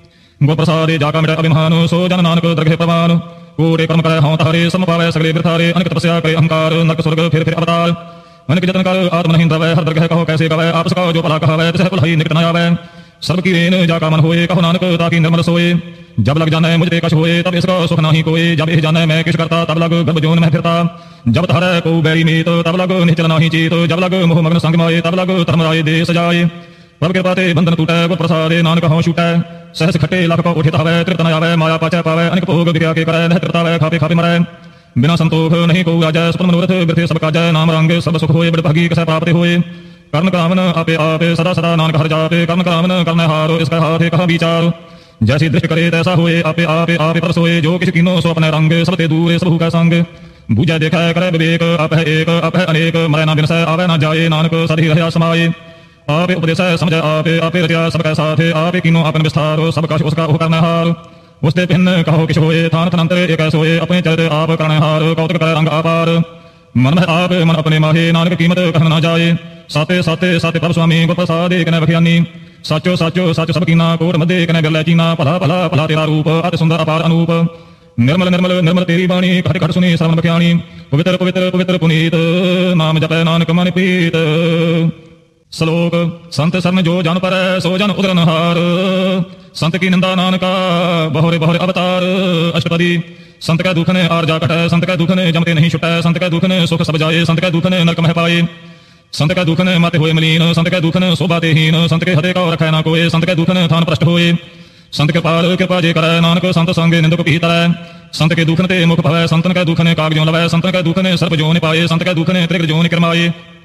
गो प्रसादे जाका मिटै अभिमान, सो जन नानक दरगहे प्रवान, कोटे कर्म करे हौं तारे, सम पावै सगले बिरथारे, अनेक तपस्या करे अहंकार, नरक स्वर्ग फिर अवतार, अनेक जतन कर आत्म नहीं द्रवै, हर दरगह कहो कैसे गवै, आपस का जो भला कहवै, तिसह पुलहि निकट न आवै, सर्व की रेन जाका मन होए, कहो नानक ताकि निर्मल सोए, जब लग जाने मुझ ते कछ होए, तब इसका सुख नाही कोई, जब इह जाने मैं किस करता, तब लग गर्भ जोन में फिरता, जब धरै को बैरी मीत, तब लग निश्चल नाही चीत, जब लग मोह मग्न संग माए, तब लग धर्मराय दे सजाए, प्रभ कृपा ते बंधन टूटै, गुर प्रसादे नानक हौं छूटै, सहस खट्टे लाख को उठित हवै, तृप्त न आवै, माया पाचै पावै, अनेक भोग विद्या के करै, नह तृप्तावै, खापे खापे मरै, बिना संतोष नहीं को राजै, सपन मनोरथ वृथे सब काजै, नाम रंग सब सुख होए, बड़ भागी कसै प्राप्त होए, कर्म कामन आपे आपे सदा सदा नानक हर जापे, कर्म कामन करने हारो, इसका हाथ कहा विचार, जैसी दृष्टि करे तैसा होए, आपे आपे आपे पर सोए, जो किसी कीनो सो अपने रंग, सब ते दूर सब का संग, बूझै देखै करे विवेक, आप है एक आप है अनेक, मरै ना बिनसै आवे ना जाए, नानक सदा ही रह्या समाये, आपे उपदेशै समझै आपे आपे रचा सब कै साथे, आपे कीनो आपन विस्तार, सब कछ उसका हो करने हार, उसते भिन्न कहो किछ होए, थान तनंतर एक सोए, अपने चरित आप करने हार, कौतुक करे रंग अपार, मन में आप मन अपने माहे, नानक कीमत कहन ना जाए, साते साते साते प्रभ स्वामी गुर प्रसाद कनै बख्यानी, साचो साचो सच सब कीना, कोट मध्य कनै बिरलै चीना, भला भला भला तेरा रूप, अति सुंदर अपार अनूप, निर्मल निर्मल निर्मल तेरी बाणी, खट खट सुनी श्रवण बख्यानी, पवित्र पवित्र पवित्र पुनीत, नाम जपै नानक मन प्रीत, श्लोक संत शरण जो जन पर सो जन उदरनहार, संत की निंदा नानका बहुरे बहुरे अवतार, अष्टपदी संत का दुख ने आर जा कटै, संत का दुख ने जमते नहीं छुटै, संत का दुख ने सुख सब जाए, संत का दुख ने नरक मह पाए, संत का दुख ने माते हुए मलीन, संत के दुख ने शोभाते हीन, संत के हृदय का रखै ना कोय, संत के दुख ने थान प्रष्ट होए, संत के पाल कृपा जे करै, नानक संत संगे निंदक पीहि तरै, संत के दुख ने ते मुख भवै, संतन के दुख ने काग ज्यों लवै, संतन के दुख ने सर्प ज्यों पाए, संत के दुख ने त्रिग ज्यों किरमाए,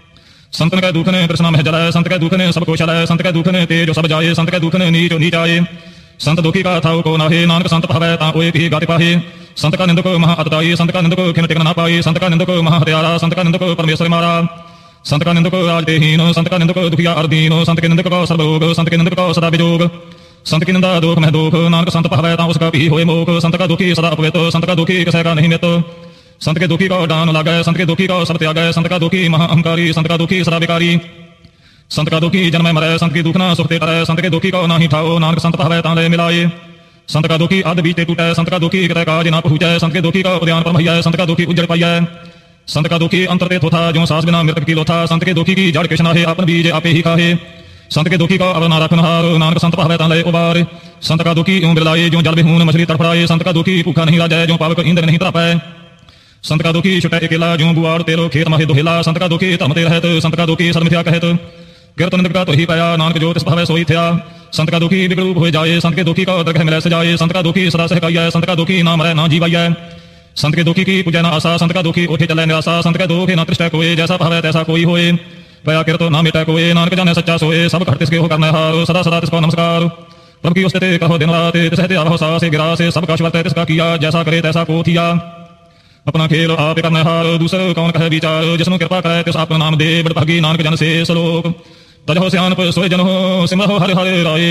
संतन के दुख ने तृष्णा मह जलै, संत के दुख ने सब को चलै, संत के दुख ने तेज सब जाए, संत के दुख ने नीच नीच आए, संत दुखी का था को नाहे, नानक संत भवै ता ओए भी गाते पाहे, संत का निंदक महा अतताई, संत का निंदक खिन टिकन ना पाई, संत का निंदक महा हत्यारा, संत का निंदक परमेश्वर मारा, संत का निंदक राज देहीन, संत का निंदक दुखिया अर्दीन, संत के निंदक का सर्वभोग, संत के निंदक का सदा विजोग, संत की निंदा दोख में दोख, नानक संत भवै ता उसका भी होए मोख, संत का दुखी सदा अपवित, संत का दुखी किसै का नहीं मित, संत के दुखी का डान लागै, संत के दुखी का सब त्यागै, संत का दुखी महा अहंकारी, संत का दुखी सदा विकारी, संत का दुखी जन्म मरै, संत की दुख ना सुख ते टरै, संत के दुखी का नाही ठाओ, नानक संत भवै ता ले मिलाए, संत का दुखी आदि बीच ते टूटै, संत का दुखी कितै काज ना पहुँचै, संत के दुखी का उद्यान पर भैया, संत का दुखी उज्जड़ पाइयै, संत का दुखी अंतर ते थोथा, ज्यों सांस बिना मृतक की लोथा, संत के दुखी की जड़ किछ नाहे, अपन बीज आपे ही खाहे, संत के दुखी का अवर ना रखन हार, नानक संत भवै ता ले उबार, संत का दुखी यूं बिरलाए, ज्यों जल बिहून मछली तड़फड़ाए, संत का दुखी भूखा नहीं राजै, ज्यों पावक ईंधन नहीं तरापै, संत का दुखी छुटै अकेला, ज्यों बुआड़ तेलो खेत माहे दुहेला, संत का दुखी धर्म ते रहत, संत का दुखी सद मिथ्या कहत, कीर्तन निंदक का तो ही पाया, नानक जो तिस भवै सोई थया, संत का दुखी विकरूप हो जाए, संत के दुखी का दरगह मिलै सजाए, संत का दुखी सदा सहकाइयै, संत का दुखी ना मरै ना जीवाइयै, संत के दुखी की पूजै ना आशा, संत का दुखी उठे चलै निराशा, संत के दुख ना तृष्टै कोय, जैसा भवै तैसा कोई होए, पया किरत ना मिटै कोय, नानक जाने सच्चा सोए, सब घट तिसके हो करनै हार, सदा सदा तिसको नमस्कार, प्रभु की उस्तते कहो दिन रात, तिसह ते आवहो सा से गिरा से, सब कछ वर्तै तिसका किया, जैसा करे तैसा को थिया, अपना खेल आप करनै हार, दूसर कौन कहे विचार, जिसनु कृपा करै तिस आपन नाम दे, बड़ भागी नानक जन से सलोक, तजहो सियानप सोए जन हो, सिमरहो हरि हरि राये,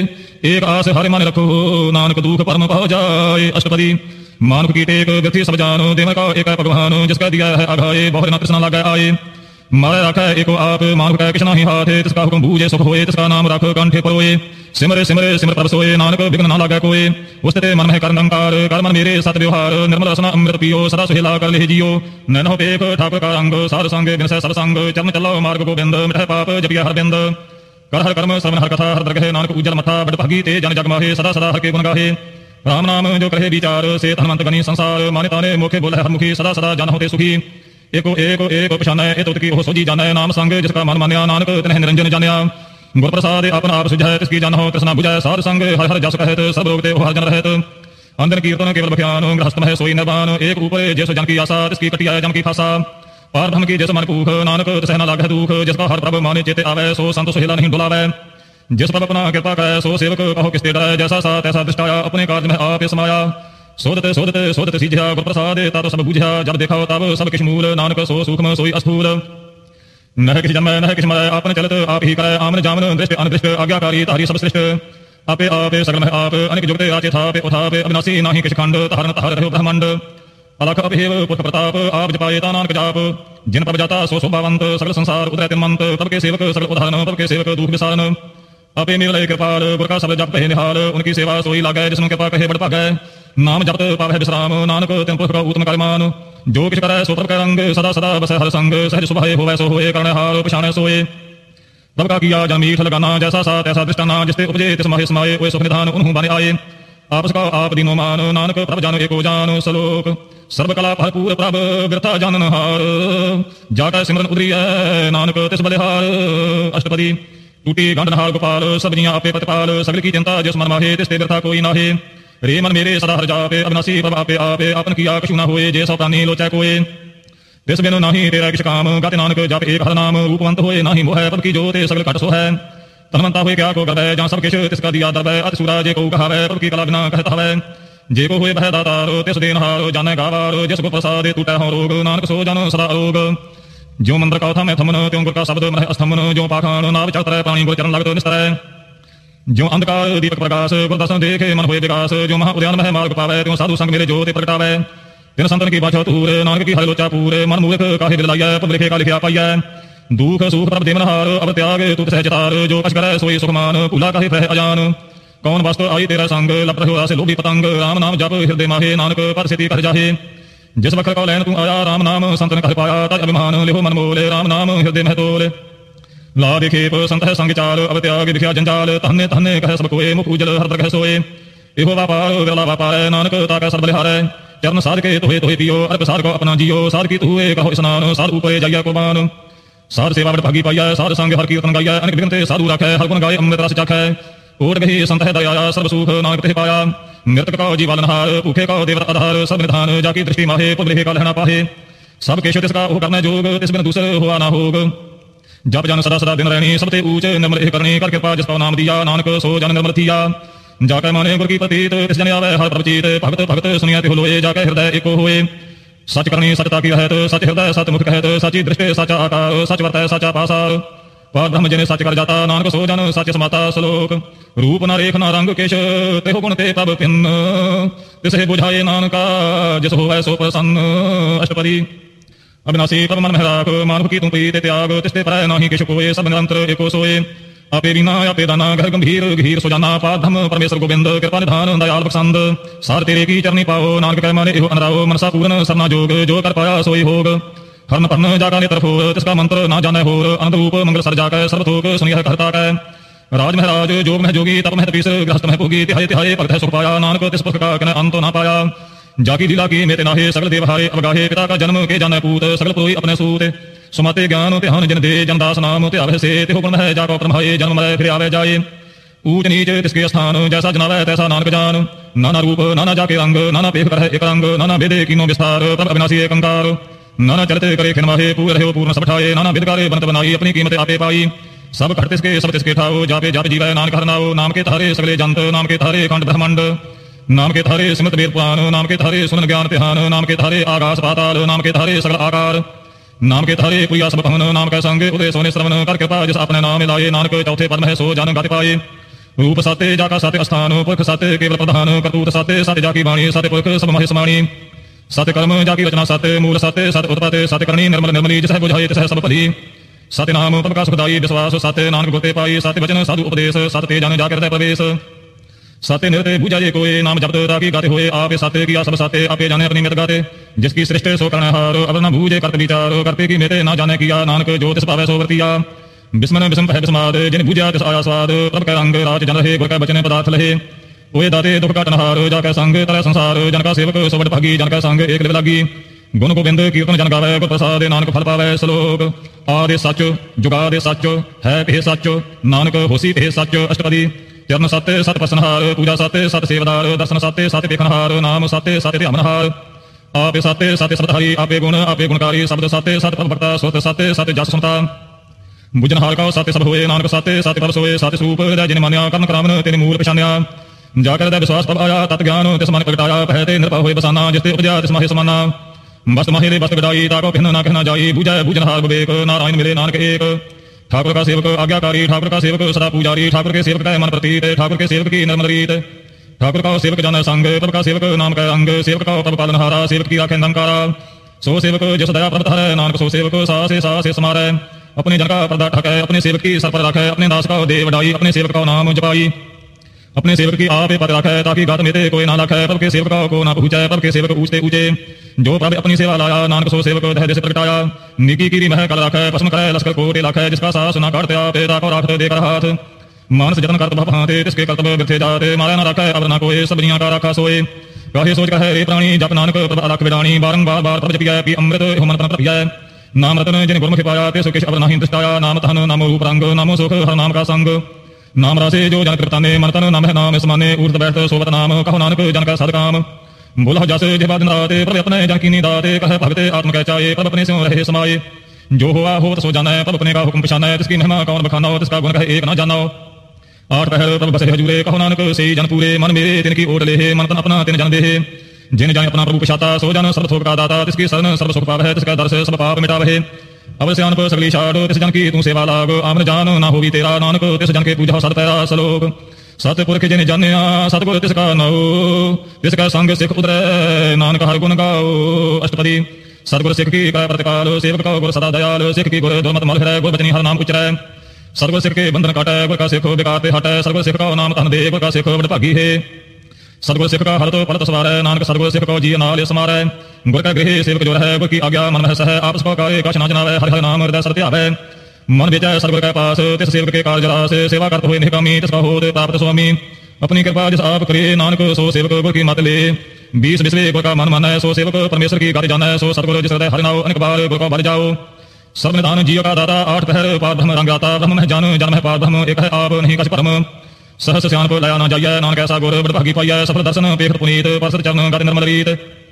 एक आस हरि मन रखो, नानक दुख परम पह जाए, अष्टपदी मानुख की टेक व्यक्ति सब जानो, देव का एक भगवान, जिसका दिया है आघाए, बहुत न तृष्णा लागै आए, मारे राखै एको आप मानुख कै किछ नाहि हाथे तिसका हुक्म बूझे सुख होए तिसका नाम राख कंठे परोए सिमरे सिमरे सिमर प्रभ सोए नानक विघ्न ना लागै कोई उस्ते मन में कर निरंकार कर मन मेरे सत व्यवहार निर्मल रसना अमृत पियो सदा सुहेला कर ले जियो नैन हो पेख ठाकुर का रंग सार संग बिनसै सब संग चरण चलो मार्ग गोबिंद मिटै पाप जपिया हर बिंद कर हर कर्म श्रवण हर कथा हर दरगह नानक उज्जल मथा बड़ भागी ते जन जग माहे सदा सदा हर के गुण गाहे राम नाम जो कहे विचार से हनुमंत गनी संसार माने ताने मोखे बोले हर मुखी सदा सदा जन होते सुखी एको एको एको पछानै ए तुत की हो सोजी जानै नाम संग जिसका मन मान्या नानक तिन्ह निरंजन जान्या गुर प्रसाद अपन आप सुझै तिसकी जन हो तृष्णा बुझै साध संग हर हर जस कहत सब लोग ते हर जन रहत अंदर कीर्तन केवल बख्यान गृहस्थ में सोई निर्वाण एक ऊपर जैसो जन की आशा तिसकी कटिया जम की फासा पार ब्रह्म की जैसे मन भूख नानक तिसै न लागै दुख जिसका हर प्रभ माने चेते आवे सो संत सुहेला नहीं डुलावे जिस प्रभ अपना कृपा कै सो सेवक कहो किसते डरै जैसा सा तैसा दृष्टाया अपने कार्य में आप समाया सोदत सोदत सोदत सीझा गुर प्रसाद ता सब बुझा जब देखा तब सब किछ मूल नानक सो सूक्ष्म सोई अस्थूल नह किछ जन्म नह किछ मरै आपन चलत आप ही करे आमन जामन दृष्ट अनदृष्ट आज्ञाकारी तारी सब श्रेष्ठ आपे आपे सगल में आप अनेक जुगते आचे थापे उठापे अविनाशी नाही किछ खंड तहरन तहर रहो ब्रह्मांड अलख अभिहेव पुत्र प्रताप आप जपाए ता नानक जाप जिन प्रभ जाता सो शोभावंत सगल संसार उदय तिन्मंत तब के सेवक सगल उदाहरण तब के सेवक दुख विसारन आपे निर्लय कृपाल गुर का सब जप कहे निहाल उनकी सेवा सोई लागै जिसनु कृपा कहे बड़ भागै नाम जपत पावै विश्राम नानक तिन पुरख का उत्तम कर्मान जो किछ करै सो प्रभ कै रंग सदा सदा बसै हर संग सहज सुभाए होवै सो होए करण हार पछाणै सोए प्रभ का किया जन मीठ लगाना जैसा सा तैसा दृष्टाना जिसते उपजे तिस माहे समाये ओए सुख निधान उन्हु बाने आए आपस का आप दीनो मान नानक प्रभ जानो एको जान सलोक सर्व कला भरपूर प्रभ व्यर्था जानन हार जाकर सिमरन उदरिय नानक तिस बलिहार अष्टपदी टूटी गंडनहार गोपाल सब जियां आपे प्रतिपाल सगल की चिंता जिस मन माहे तिसते व्यर्था कोई नाहे रे मन मेरे सदा हर जापे अविनाशी प्रभ आपे आपे आपन किया कछु न होए जे सौ प्राणी लोचै कोय तिस बिनु नाही तेरा किछ काम गाते नानक जाप एक हर नाम रूपवंत होए नाही मोह प्रभ की जोते सगल घट सो है तनवंता होए क्या को गबै जहाँ सब किछ तिसका दिया दरबै अति सूरा जे को कहावै प्रभ की कला बिना कहत हवै जे को होए बह दातार तिस देनहार जानै गावार जिस गुर प्रसाद टूटै हो रोग नानक सो जन सदा अरोग जो मंत्र का था मैं थमन त्यों गुर का शब्द मह अस्थमन जो पाखान नाव चलतरै प्राणी गुर चरण लगत निस्तरै जो अंधकार दीपक प्रकाश गुर दर्शन देखे मन होए विकास जो महा उद्यान में मार्ग पावे त्यों साधु संग मेरे ज्योति प्रगटावे तिन संतन की बाछा तूर नानक की हर लोचा पूरे मन मूर्ख काहे दिलाया पब लिखे का लिखिया पाइया दुख सुख प्रभ देवनहार अब त्याग तू सह चितार जो कछ करे सोई सुखमान भूला काहे फह अजान कौन वास्तु आई तेरा संग लप रहो से लोभी पतंग राम नाम जप हृदय माहे नानक पर सिद्धि कर जाहे जिस वक्त का लैन तू आया राम नाम संतन कह पाया तज अभिमान लेहो मन मोले राम नाम हृदय में तोले ला देखेप संत है संग चाल अब त्याग दिखिया जंजाल तहने तहने कह सब कोए मुख उजल हर प्रगह सोए एहो व्यापार विरला व्यापार नानक ताका सब बलिहार चरण साध के तोहे पियो अर्प साध को अपना जियो साध की तुए कहो स्नान साध ऊपर जाइया कुर्बान साध सेवा बड़ भागी पाइया साध संग हर कीर्तन गाइया अनेक विघ्न ते साधु राखै हर गुण गाय अमृत रस चाखै ओट गही संत है दयाया सर्व सुख नानक ते पाया मृतक का जीवालनहार भूखे का देवता आधार सब निधान जाकी दृष्टि माहे पुगलेह का लहना पाहे सब केश तिसका हो करना जोग तिस बिन दूसरे हुआ ना होग जप जन सदा सदा दिन रहनी सबते ऊंच निर्मल एक करनी कर कृपा जिसका नाम दिया नानक सो जन निर्मल थिया जाके माने गुर की प्रतीत तिस जन आवे हर प्रभचित भगत भगत सुनिया ते होए जाके हृदय एको होए सच करनी सचता की रहत सच हृदय सच मुख कहत सची दृष्टि सचा आकार सच वर्तय सचा पासार पार ब्रह्म जिने सच कर जाता नानक सो जन सच समाता श्लोक रूप न रेख न रंग केश ते हो गुण ते प्रभ भिन्न तिसे बुझाए नानका जिस होवै सो प्रसन्न अष्टपदी अविनाशी प्रभ मन में राख मानुष की तुम प्रीत त्याग तिस्ते पर नाही किश कोय सब निरंतर एको सोए आपे रीना आपे दाना घर गंभीर गहीर सो जाना पार धम परमेश्वर गोविंद कृपा निधान दयाल बख्शंद सार तेरे की चरणी पाओ नानक कह माने एहो अनराओ मनसा पूर्ण सरना जोग जो कर पाया सोई होग हरन पन्न जाका ने तरफ हो तिसका मंत्र ना जाने होर अनंत रूप मंगल सर जाकर सर्वथोक सुनिया कहता कै राज महाराज जोग में जोगी तप में तपीस गृहस्थ में भोगी तिहाई तिहाई भक्त है सुख पाया नानक तिस पुरख का कन अंत ना पाया जाकी लीला की मेते नाहे सगल देवहारे अवगाहे पिता का जन्म के जाने पूत सगल पुरोई अपने सूत सुमते ज्ञान तिहान जिन दे जनदास नाम ते आवे से ते हुक्म है जाको परमाए जन्म मरे फिर आवे जाए ऊंच नीच तिसके स्थान जैसा जनावे तैसा नानक जान नाना रूप नाना जाके रंग नाना पेख कर एक रंग नाना वेदे कीनो विस्तार प्रभ अविनाशी एकंकार नाना चलते करे खिनवाहे पूर रहो पूर्ण सब ठाए नाना विदकारे बनत बनाई अपनी कीमत आपे पाई सब घट तिसके सब तिसके ठाओ जापे जाप जीवै नानक हर नाओ नाम के थारे सगले जंत नाम के थारे खंड ब्रह्मांड नाम के थारे सिमत वेद पुराण नाम के थारे सुनन ज्ञान तिहान नाम के थारे आकाश पाताल नाम के थारे सगल आकार नाम के थारे पुरिया सब पवन नाम का संग उदय सोने श्रवण कर कृपा जिस अपने नाम लाए नानक चौथे पद में सो जान गाते पाए रूप साते जाका साते स्थान पुरख साते केवल प्रधान करतूत साते साते जाकी वाणी साते पुरख सब महेश वाणी सत्य कर्म जाकी रचना सत्य मूल सत्य सत्य उत्पत्ति सत्य करनी निर्मल निर्मली जिसह बुझाई तिसह सब भली सत्य नाम प्रभु का सुखदाई विश्वास सत्य नानक गुरते पाई सत्य वचन साधु उपदेश सत्य ते जन जाकर प्रवेश सत्य निरते बुझा जे कोई नाम जपत ताकि गाते हुए आपे सत्य किया सब सत्य आपे जाने अपनी मित गाते जिसकी सृष्टि सो करणहार अवर न बूझे करते विचार करते की मेते ना जाने किया नानक जो तिस पावे सो वर्तिया बिस्मन बिस्म पह बिस्माद जिन बुझा तिस आया स्वाद प्रभ कै अंग राज जन रहे गुर कै बचने पदार्थ लहे ओए दाते दुख काटनहार जाकै संग तरह संसार जन का सेवक सोबत भागी जन का संग एक लिव लागी गुण गोबिंद कीर्तन जन गावे गुर प्रसाद नानक फल पावे श्लोक आदि सच जुगादि सच है ते सच नानक होसी ते सच अष्टपदी चरण सत्य सत प्रसन्नहार पूजा सत्य सत सेवदार दर्शन सत्य सत्य देखनहार नाम सत्य सत्य ते अमनहार आपे सत्य सत्य सतधारी आपे गुणकारी शब्द सत्य सत्य प्रभु भक्ता सोत सत्य सत्य जस सुनता बुझनहार का सत्य सब होए नानक सत्य सत्य प्रभ सोए सत्य सूप जिन मान्या कर्म करावन तेने मूल पछान्या जाकर दे विश्वास पब आया तत् ज्ञान तिस मन प्रगटाया पहते निर्भय होए बसाना जिसते उपजा तिस माहे समाना बस्त माहे बस्त गदाई ताको कहना ना कहना जाई बुझाए बुझनहार विवेक नारायण मिले नानक एक ठाकुर का सेवक आज्ञाकारी ठाकुर का सेवक सदा पुजारी ठाकुर के सेवक का मन प्रतीत ठाकुर के सेवक की निर्मल रीत ठाकुर का सेवक जन संग प्रभु का सेवक नाम का अंग सेवक का प्रभु पालनहारा सेवक की राखे अंकारा सो सेवक जस दया प्रभु है नानक सो सेवक सा से समारे अपने जन का पर्दा ठकै अपने सेवक की सर पर रखे अपने दास का दे वडाई अपने सेवक का नाम जपाई अपने सेवक की आपे पद रखे ताकि गात मेते कोई ना लखे प्रभु के सेवक को ना पहुंचे प्रभु के सेवक ऊंचे ऊंचे जो प्रभु अपनी सेवा लाया नानक सो सेवक दह से प्रगटाया निकी कीरी मह कर रखे भस्म करे लश्कर कोटे लाखे जिसका सास ना काटते आपे ताको राख देकर हाथ मानस जतन कर भांते तिसके कर्तव्य वृथे जाते मारे ना रखे अब ना कोई सब दुनिया का रखा सोए काहे सोच कहे रे प्राणी जप नानक प्रभु अलख विडाणी बारंबार बार प्रभु जपिया पी अमृत मन तन प्रभिया नाम रतन जिन गुरमुख पाया ते सुकेश अब नहीं दृष्टाया नाम तहन नाम रूप रंग नामो सुख हर नाम का संग नाम रासे जो जन कृताने मन तन नाम है नाम समाने ऊर्ध बैठ सोवत नाम कहो नानक जन का सदकाम बोला जस जिबा दिन राते प्रभु अपने जन की दाते कह भगते आत्म कह चाहे प्रभु अपने से रहे समाये जो हुआ हो सो जाना प्रभु अपने का हुक्म पछाना जिसकी महिमा कौन बखाना तिसका गुण कहे एक ना जाना आठ पहर प्रभु बसे हजूरे कहो नानक से जन पूरे मन मेरे तिनकी ओट ले मन तन अपना तिन जन दे जिन जाने अपना प्रभु पछाता सो जन सर्व सुख का दाता तिसकी शरण सर्व सुख पावे तिसका दर्श सब पाप मिटावे अब से पर सगली छाड़ तिस जन की तू सेवा लाग आमन जान ना होगी तेरा नानक तिस जन के पूजा सत पैरा सलोक सतपुरख जिन जानिया सतगुर तिसका नौ तिसका संग सिख उदय नानक हर गुण गाओ अष्टपदी सतगुर सिख की काय प्रतिकाल सेवक का गुर सदा दयाल सिख की गुर दुर्मत मल है गुर बचनी हर नाम उच्चरै सतगुर सिख के बंधन काटे गुर का सिख बेकार पे हटे सतगुर सिख का नाम तन दे गुर का सिख बड़ भागी है सतगुर सिख का हर तो पलट सवार है नानक सतगुर सिख को जी नाल समार है गुर का गृह सेवक जो है गुर की आज्ञा मन में सह आपस को कार्य कछ ना जनावे हर हर नाम हृदय सत्य आवे मन बेचा सतगुर के पास तिस सेवक के कार्य जरा से सेवा करते हुए निकामी तिसका होत प्राप्त स्वामी अपनी कृपा जिस आप करे नानक सो सेवक गुर की मत ले 20 विश्वे गुर का मन माने सो सेवक परमेश्वर की कार्य जाने सो सतगुर जिस हृदय हरि नाम अनेक बार गुर को भर जाओ सर्वनिधान जीव का दाता आठ पहर पार ब्रह्म रंगाता ब्रह्म में जान जन्म है पार ब्रह्म एक है आप नहीं कछ परम सहस श्यान को लया ना जाइए नानक ऐसा गुर बड़ भागी पाइया सफल दर्शन पेख पुनीत परसत चरण गाति निर्मल रीत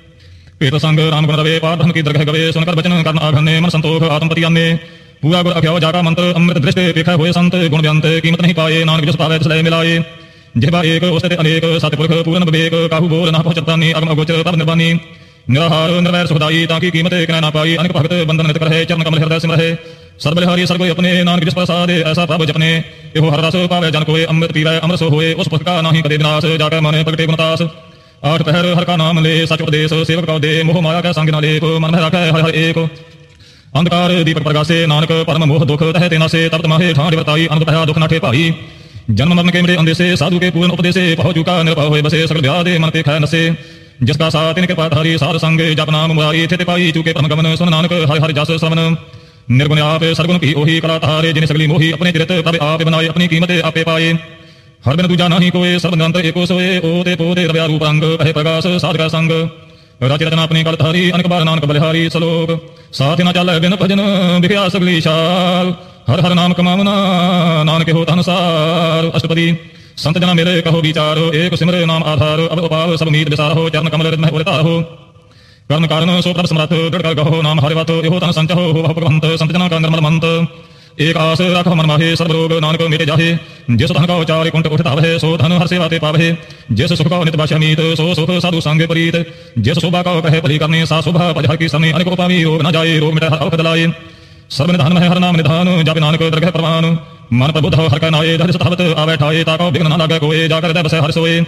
पेट संग राम गुण रवे पार ब्रह्म की दरगह गवे सुनकर वचन करन आघने मन संतोष आत्मपति अन्ने पूरा गुर अख्याओ जाका मंत्र अमृत दृष्टि पेख हुए संत गुण व्यंत कीमत नहीं पाए नानक जस पावे तिस लय मिलाए जिहबा एक औसत अनेक सतपुरख पूर्ण विवेक काहू बोल ना पहुंचतानी अगम अगोचर तब निर्वाणी निराहार निर्वैर सुखदाई ताकि कीमत एक ना पाई अनेक भक्त बंधन नित करहे चरण कमल हृदय सिमरहे सर्वबलहारी सर्व अपने नानक जिस प्रसाद ऐसा प्रभु जपने एहो हर रस पावे जन कोय अमृत पीवे अमर सो होए उस पुरख का नाही कदे विनाश जाकर माने प्रगटे गुणतास आठ पहर हर का नाम ले सच उपदेश सेवक का दे मोह माया का संग न ले मन में रखे हर हर एक अंधकार दीपक प्रकाशे नानक परम मोह दुख तह तेना से तब तमाहे ठाण बताई अनंत पहा दुख नाठे पाई जन्म मरण के मेरे अंधे से साधु के पूर्ण उपदेशे पहुंच चुका निरपा होए बसे सकल व्याधे मन पे खै नसे जिसका साथ इनके पाधारी साध संग जप नाम मुरारी थे पाई चुके परम गमन सुन नानक हर हर जस श्रवण निर्गुण आप सरगुण की ओही कला तारे जिन सगली मोही अपने चिरत तब आप बनाए अपनी कीमत आपे पाए हर बिन दूजा नहीं कोई सर्वगंत एको सोए ओते पोते रव्या रूप अंग कहे प्रकाश साध का संग रचि रचना अपनी कल धारी अनक बार नानक बलिहारी सलोक साथ न चल बिन भजन बिख्या सगली शाल हर हर नाम कमावना नानक हो अनुसार अष्टपदी संत जना मेरे कहो विचारो एक सिमर नाम आधार अब उपाल सब मीत विसारो चरण कमल हृदय उड़ता हो कर्म कारण सो प्रभ समर्थ दृढ़ गहो नाम हरिवत यो तन संचहो हो भगवंत संत जना का निर्मल मंत एक आस राखो मन माहे सर्व रोग नानक मेरे जाहे जिस धन का उचार कुंठ उठता है सो धन हर सेवाते पावे जिस सुख का नित बाशमीत सो सुख साधु संग परीत जिस शोभा का कहे पली करने सा शोभा पजहर की समय अनेक पावी रोग न जाए रोग मिटे हर औखद लाए सर्व निधान है हर नाम निधान जापे नानक दरगह परवान मन प्रबुद्ध हर का नाये धर सतावत आवे ठाए ताको विघ्न न लागे कोए जाकर दे बसे हर सोए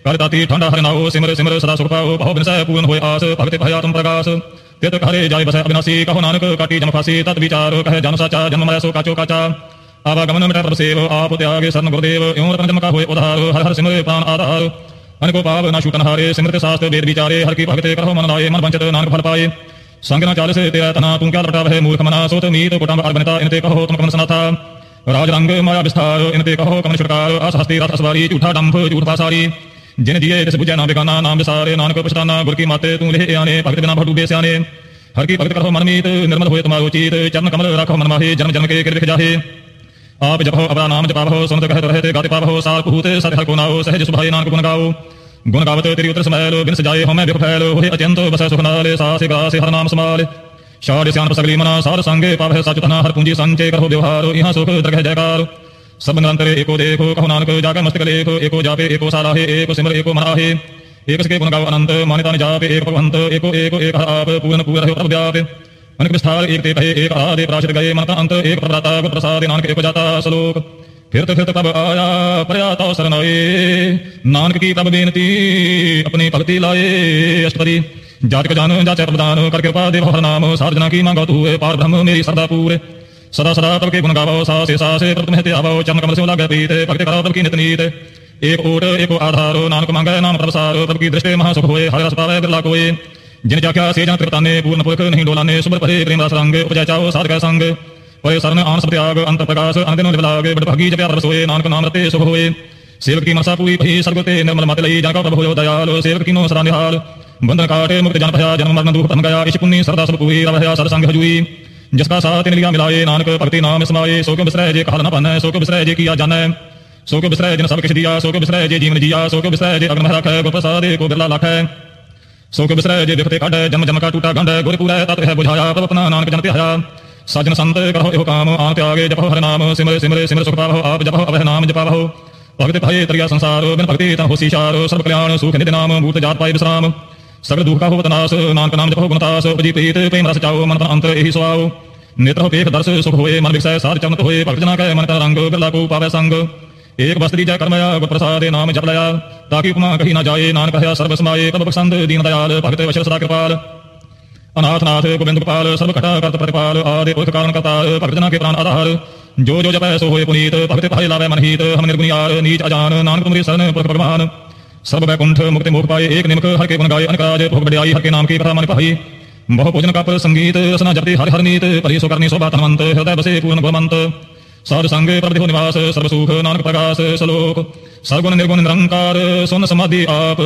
ਕਰ ਤਾਤੀ ਠੰਡਾ ਹਰਿ ਨਾਉ ਸਿਮਰ ਸਿਮਰ ਸਦਾ ਸੁਖ ਪਾਉ ਬਹੁ ਬਿਨਸੈ ਪੂਰਨ ਹੋਏ ਆਸ ਭਗਤ ਭਇਆ ਤੁਮ ਪ੍ਰਗਾਸ ਤਿਤ ਹਰੇ ਜਾਇ ਬਸੈ ਅਬਿਨਾਸੀ ਕਹੋ ਨਾਨਕ ਕਾਟੀ ਜਮ ਫਾਸੀ ਤਤ ਵਿਚਾਰ ਕਹੈ ਜਨ ਸਾਚਾ ਜਨਮ ਮੈ ਸੋ ਕਾਚੋ ਕਾਚਾ ਆਵਾਗਮਨ ਮਿਟੈ ਪ੍ਰਭ ਸੇਵ ਆਪ ਤਿਆਗੇ ਸਰਨ ਗੁਰਦੇਵ ਇਉ ਰਤਨ ਜਮ ਕਾ ਹੋਏ ਉਧਾਰ ਹਰ ਹਰ ਸਿਮਰੇ ਪ੍ਰਾਨ ਆਧਾਰ ਅਨਕੋ ਪਾਵ ਨਾ ਛੂਟਨ ਹਾਰੇ ਸਿਮਰਤ ਸਾਸਤ ਵੇਦ ਵਿਚਾਰੇ ਹਰ ਕੀ ਭਗਤੇ ਕਰਹੁ ਮਨ ਲਾਏ ਮਨ ਬੰਚਤ ਨਾਨਕ ਫਲ ਪਾਏ ਸੰਗ ਨਾ ਚਾਲਸੇ ਤੇਰਾ ਤਨਾ ਤੂੰ ਕਿਆ ਲਟਾਵਹਿ ਮੂਰਖ ਮਨਾ ਸੋਤ ਮੀਤ ਕੁਟੰਬ ਅਰਬਨਤਾ ਇਨ ਤੇ ਕਹੋ ਤੁਮ ਕਮਨ ਸਨਾਥਾ ਰਾਜ ਰੰਗ ਮਾਇਆ ਵਿਸਥਾਰ ਇਨ ਤੇ ਕਹੋ ਕਮਨ ਛੁਟਕਾਰ ਆਸ ਹਸਤੀ ਰਥ ਅਸਵਾਰੀ ਝੂਠਾ ਡੰਫ ਝੂਠ ਪਾਸਾਰੀ ਜਿਨ ਦੀਏ ਤਿਸ ਬੁਝੈ ਨਾ ਬੇਗਾਨਾ ਨਾਮ ਵਿਸਾਰੇ ਨਾਨਕ ਪਛਤਾਨਾ ਗੁਰ ਕੀ ਮਾਤੇ ਤੂੰ ਲਿਖ ਆਨੇ ਭਗਤ ਬਿਨਾ ਭਟੂ ਬੇਸਿਆਨੇ ਹਰ ਕੀ ਭਗਤ ਕਰਹੁ ਮਨ ਮੀਤ ਨਿਰਮਲ ਹੋਏ ਤੁਮਾਰੋ ਚੀਤ ਚਰਨ ਕਮਲ ਰੱਖੋ ਮਨ ਮਾਹੀ ਜਨਮ ਜਨਮ ਕੇ ਕਿਰ ਵਿਖ ਜਾਹੇ आप जपो अपना नाम जपावो सुनत कहत रहते गाते पावो सार पुहूत सत हर को नाओ सहज सुभाए नानक गुण गाओ गुण गावत तेरी उतर समैल बिन सजाए हो मैं विख फैल होए अत्यंत बसै सुख नाले सासे गासे हर नाम समाल शाद स्यान सगली मना सार संगे पावह सच तना हर पूंजी संचय करहो व्यवहार यहाँ सुख दरगह जयकार सब निरंतर एको देखो कहो नानक जाके मस्तक लेखो एको जापे एको साराहे एको सिमर एको मनाहे एक सके गुण गाओ अनंत मान्यता जापे एक भगवंत एको एको एक आप पूर्ण पूर्ण रहो प्रभ व्यापे अनक विस्तार एक ते कहे एक आदे प्राचित गए मन का अंत एक प्रदाता गुण प्रसाद नानक एक जाता सलोक फिरत तब आया प्रयाता सरनाए नानक की तब बेनती अपनी भक्ति लाए अष्टपदी जातक जान जाचै प्रदान कर कृपा देव हर नाम साधना की मांगो तू पार ब्रह्म मेरी सरदा पूरे सदा सदा तब के गुण गावो सासे सासे प्रभ तुम्हें ते आवो चरण कमल से लागे प्रीत भक्ति करो तब की नित नीत एक ओट एको आधार नानक मांगे नाम प्रसार तब की दृष्टि महासुख होए हर रस पावे बिरला कोय जिन जाख्या से जन त्रिपताने पूर्ण पुरख नहीं डोलाने सुबर परे प्रेम रस रंग उपजय चाओ साध का संग परे सरन आन सब त्याग अंत प्रकाश अनदिन निवलागे बड़ भागी जप्या रस होए नानक नाम रते सुख होए सेवक की मनसा पूरी भई सर्वते निर्मल मत लई जाका प्रभु दयाल सेवक की नो सदा निहाल बंधन काटे मुक्त जन भया जन्म मरण दुख तम गया इस पुण्य सरदा सब पूरी रवया सर संग हजूई जिसका साथ इन लिया मिलाए नानक भक्ति नाम समाये सो क्यों बिसरै जे कहल न पानै सो क्यों बिसरै जे किया जानै सो क्यों बिसरै जिन सब किछ दिया सो क्यों बिसरै जे जीवन जिया सो क्यों बिसरै जे अग्न रखै गुर प्रसाद को बिरला लाखै सो क्यों बिसरै जे विखते काढै जन्म जन्म का टूटा गंढ गुर पूरै तत्व है बुझाया प्रभ अपना नानक जन त्याया साजन संत करो एहो काम आन त्यागे जपो हर नाम सिमर सिमर सिमर सुख पावो आप जपो अवह नाम जपावो भगत भये तरिया संसार बिन भक्ति तन होसी शार सर्व कल्याण सुख निधि नाम भूत जात पाए विश्राम सगल दुख का हो नाश नानक नाम जपो गुणतास उपजी प्रीत प्रेम रस चाओ मन तन अंतर एहि सुआओ नेत्र पेख दर्श सुख होए मन विषय साध चमत होए भक्त जना कै मन का रंग बिरला को पावे संग एक बस्त्री जय कर्मया गुर प्रसाद नाम जप लया ताकि उपमा कही न जाए नानक कहया सर्व समाये प्रभ बसंत दीन दयाल भगत वशल सदा कृपाल अनाथ नाथ गोविंद गोपाल सर्व घटा करत प्रतिपाल आदि पुरख कारण करतार भक्त जना के प्राण आधार जो जो जपै सो होए पुनीत भगत पाए लावे मन हित हम निर्गुणियार नीच अजान नानक तुमरी शरण पुरख भगवान सर्व वैकुंठ मुक्ति मोक्ष पाए एक निमक हर के गुण गाए अनकाज भोग बड़ाई हर के नाम की कथा मन पाई बहु भोजन कप संगीत रसना जपति हर हर नीत परि सो करनी शोभा तनवंत हृदय बसे पूर्ण गुणवंत साध संग प्रभु देहो निवास सर्व सुख नानक प्रकाश सलोक सर्वगुण निर्गुण निरंकार सोन समाधि आप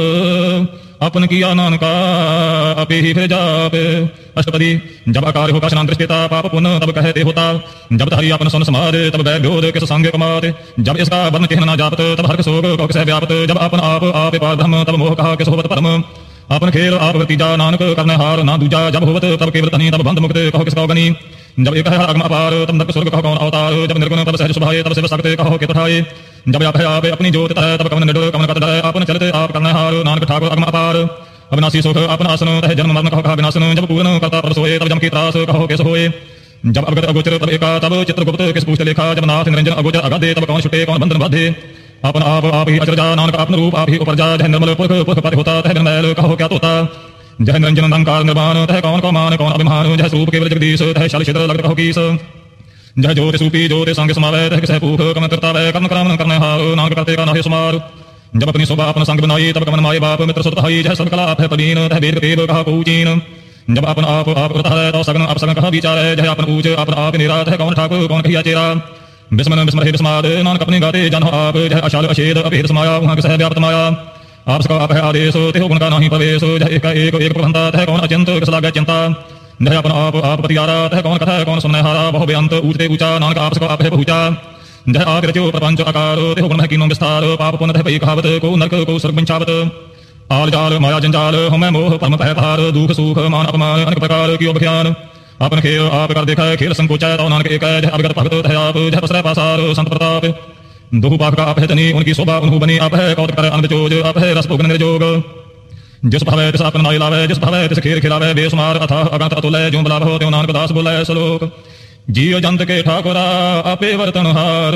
अपन किया नानका आपे ही फिर जाप अष्टपदी जब आकार हो काशनांतर पिता पाप पुण्य तब कहते होता जब हरि अपन सोन समाध तब वै विरोध किस संग कमाते जब इसका वर्ण चिन्ह न जापत तब हर्ष शोक कहो किस व्यापत जब अपन आप पार ब्रह्म तब मोह कहा किस होवत परम अपन खेल आप वर्तीजा नानक करने हार ना दूजा जब होवत तब केवल तनी तब बंध मुक्त कहो किसका गनी जब एक है अगम अपार तब नरक स्वर्ग कहो कौन अवतार जब निर्गुण तब सहज सुभाए तब शिव सकते कहो के पठाए जब आप है आप अपनी ज्योत तरह तब कवन निडर कवन कत डर अपन चलते आप करने हार नानक ठाकुर अगम अपार अविनाशी सुख अपन आसन तह जन्म मरण कहो कहा विनाशन जब पूर्ण करता प्रभ सोए तब जम की त्रास कहो कैसे होए जब अवगत अगोचर तब एका तब चित्रगुप्त किस पूछते लेखा जब नाथ निरंजन अगोचर अगाधे तब कौन छुटे कौन बंधन बाधे अपन आप ही अचरजा नानक आपन रूप आप ही उपरजा जह निर्मल पुरख पुरख पद होता तह निर्मल कहो क्या तोता जह निरंजन निरंकार निर्वाण तह कौन को मान कौन अभिमान जह स्वरूप केवल जगदीश तह शाल छिद्र लगत कहो कीस जह ज्योति सूपी ज्योति संग समावे तह किसह पूख कम करता वै कर्म करामन करने हार नानक करते का नाहे सुमार जब अपनी शोभा अपन संग बनाई तब कमन माए बाप मित्र सुत भाई जह सब कला आप है प्रवीण तह वेद देव कहा कौचीन जब अपन आप करता है तो सगन आप सगन कहा विचार है जह अपन ऊंच अपन आप निरा तह कौन ठाकुर कौन कहिया चेरा बिस्मन बिस्मर बिस्माद नानक अपने गाते जन आप जह अशाल अशेद अभेद समाया वहां किसह व्याप्त माया आप सका आप है आदेश तेहो गुण का नहीं प्रवेश जह एक एक प्रबंधा तह कौन अचिंत किस लागे चिंता जह अपन आप प्रतियारा तह कौन कथा कौन सुनने हारा बहु बेअंत ऊंचते ऊंचा नानक आप सका आप है पहुंचा जह आप रचो प्रपंच आकार तेहो गुण है कीनो विस्तार पाप पुण्य तह पई कहावत को नरक को स्वर्ग पंचावत आल जाल माया जंजाल हमें मोह परम पह पार दुख सुख मान अपमान अनेक प्रकार की अभियान अपन खेल आप कर देखा खेल संकोचा तो नानक एक जह अवगत भगत है आप जह पसरे पासार संत प्रताप दोहु पाक का आप है तनी उनकी शोभा उन्हु बनी आप है कौत करे अनबचोज आप है रस भोगन निर्जोग जिस भावे तिस आपन नाई लावे जिस भावे तिस खेल खिलावे बेसुमार अथाह अगंत अतुलय जो बलाभ हो त्यो नानक दास बोले सलोक जीव जंत के ठाकुरा आपे वर्तनहार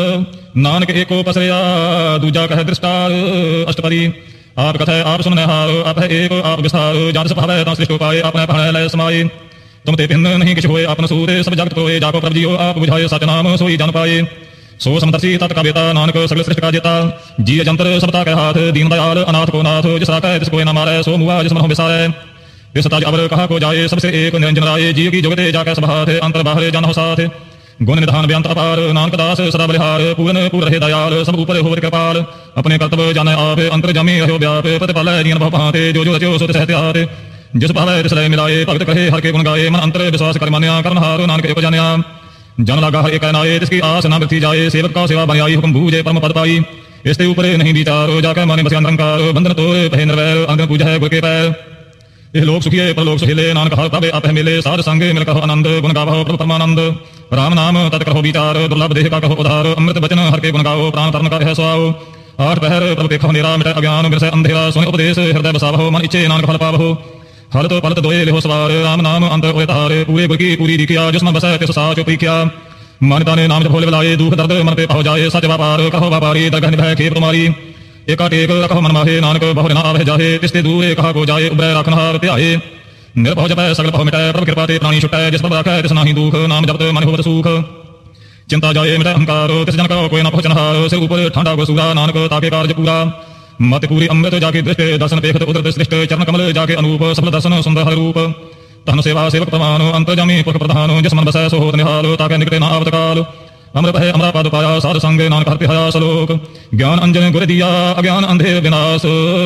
नानक एको पसरिया दूजा कह दृष्टार अष्टपदी आप कथय आप सुनहार आप है एक आप विस्तार जान सभाव सृष्टि पाए अपने पढ़ लय समाये तुम ते भिन्न नहीं किछ होए अपने सूरे सब जगत कोए जाको प्रभ जियो आप बुझाए सच नाम सोई जान पाए सो समदर्शी तत्का बेता नानक सगल सृष्टि का जेता जी जंतर सबता के हाथ दीन दयाल अनाथ को नाथ जिस राखै तिस कोई न मारै सो मुआ जिस मन विसारै इस ताज अवर कहा को जाए सबसे एक निरंजन राय जीव की जुगते जाके सब हाथ अंतर बाहर जान हो साथ गुण निधान बेअंत अपार नानक दास सदा बलिहार पूर्ण पूर्ण रहे दयाल सब ऊपर हो कृपाल अपने कर्तव्य जाने आप अंतर जमी रहो व्याप प्रतिपाल जीवन भव भांते जो जो रचो सो सहते हाथ जिस भाव तिस लय मिलाए भगत कहे हर के गुण गाए मन अंतर विश्वास कर मान्या कर्म हारो नानक एक जान्या जन लागा हर एक नाये तिसकी आस न वृथी जाए सेवक का सेवा बनाई हुक्म बूझे परम पद पाई इसते ऊपर नहीं विचारो जाकर माने बस अंधकार बंधन तोड़ पहे निर्वैर अंग पूजा है गुर के पैर ये लोग सुखिए परलोक सुखिले नानक हर प्रभे आप मिले साध संग मिल कहो आनंद गुण गावो प्रभु परमानंद राम नाम तत् कहो विचार दुर्लभ देह का कहो उधार अमृत वचन हर के गुण गाओ प्राण तरण का है स्वाओ आठ पहर प्रभु देखो निरा मिटे अज्ञान विरसै अंधेरा सुनि उपदेश हृदय बसावो मन इच्छे नानक फल पावो हलत पलत दोए लेहो सवार राम नाम अंतर होए तार पूरे गुर की पूरी दिखिया जिसमें बसै तिस साच प्रीख्या मान्यता ने नाम जब भोले बुलाए दुख दर्द मन पे पहो जाए सच व्यापार कहो व्यापारी दरगह निभै खेप तुम्हारी एका टेक रखो मन माहे नानक बहु न आवे जाहे तिसते दूरे कहा को जाए उबरै राखनहार त्याए निर्भव जपै सगल भव मिटै प्रभु कृपा ते प्राणी छुटै जिस पर राखै तिस नाहि दुख नाम जपत मन होवत सुख चिंता जाए मिटै अहंकार तिस जन का कोई न पहुंचनहार सिर ऊपर ठांडा गो नानक ताके कार्य पूरा मत पूरी अमृत जाके दृष्ट दर्शन पेखत उदृत सृष्ट चरण कमल जाके अनूप सफल दर्शन सुंदर हर रूप तहन सेवा सेवक प्रमाण अंतर्जामी पुरख प्रधान जिस मन बसै सो होत निहाल ताके निकटे न आवत काल अमृत है अमरा पाद पाया साध संग नानक हर पिहाया सलोक ज्ञान अंजन गुर दिया अज्ञान अंधे विनाश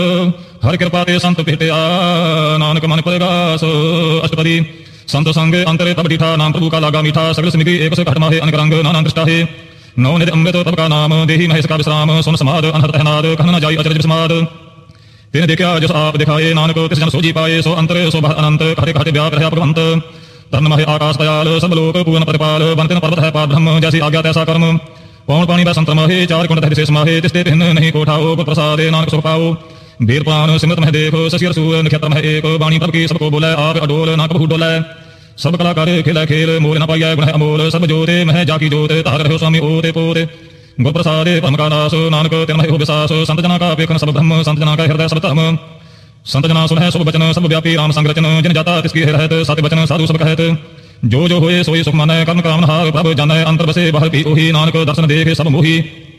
हर कृपा ते संत भेटया नानक मन प्रगास अष्टपदी संत संग अंतरे तब डिठा नाम प्रभु का लागा मीठा सगल स्मृति एक से घट माहे अनेक रंग नाना दृष्टा है नौ निधि अमृत तब का नाम देही महेश का विश्राम सुन समाद अनहत नाद कहन न जाई अचरज विस्माद तेने देखा जस आप दिखाए नानक तिस जन सोजी पाए सो अंतर सो अनंत घटे घटे व्याप रहे भगवंत धर्म महे आकाश दयाल सब लोक पूर्ण प्रतिपाल बनते न पर्वत है पाद ब्रह्म जैसी आज्ञा तैसा कर्म पौन पानी व संतर महे चार कुंड विशेष माहे तिस्ते भिन्न नहीं कोठाओ प्रसादे नानक सुख पाओ वीर प्राण सिमरत मह देखो शशिर सूर नक्षत्र मह एक वाणी प्रभ की सबको बोले आप अडोल नाक बहु डोले सब कलाकार खेल खेल मोल न पाइया गुण अमोल सब जोते मह जाकी जोत तार रहो स्वामी ओते पोते गुर प्रसादे परम का नाश नानक तिन महे हो विसास संत जना का पेखन सब ब्रह्म संत जना का हृदय सब धर्म संत जना सुन सब वचन सब व्यापी राम संग रचन जिन जाता तिसकी रहत सत्य वचन साधु सब कहत जो जो होए सोई सुख मानै कर्म काम हार प्रभ जानै अंतर बसे बाहर भी ओही नानक दर्शन देखे सब मोही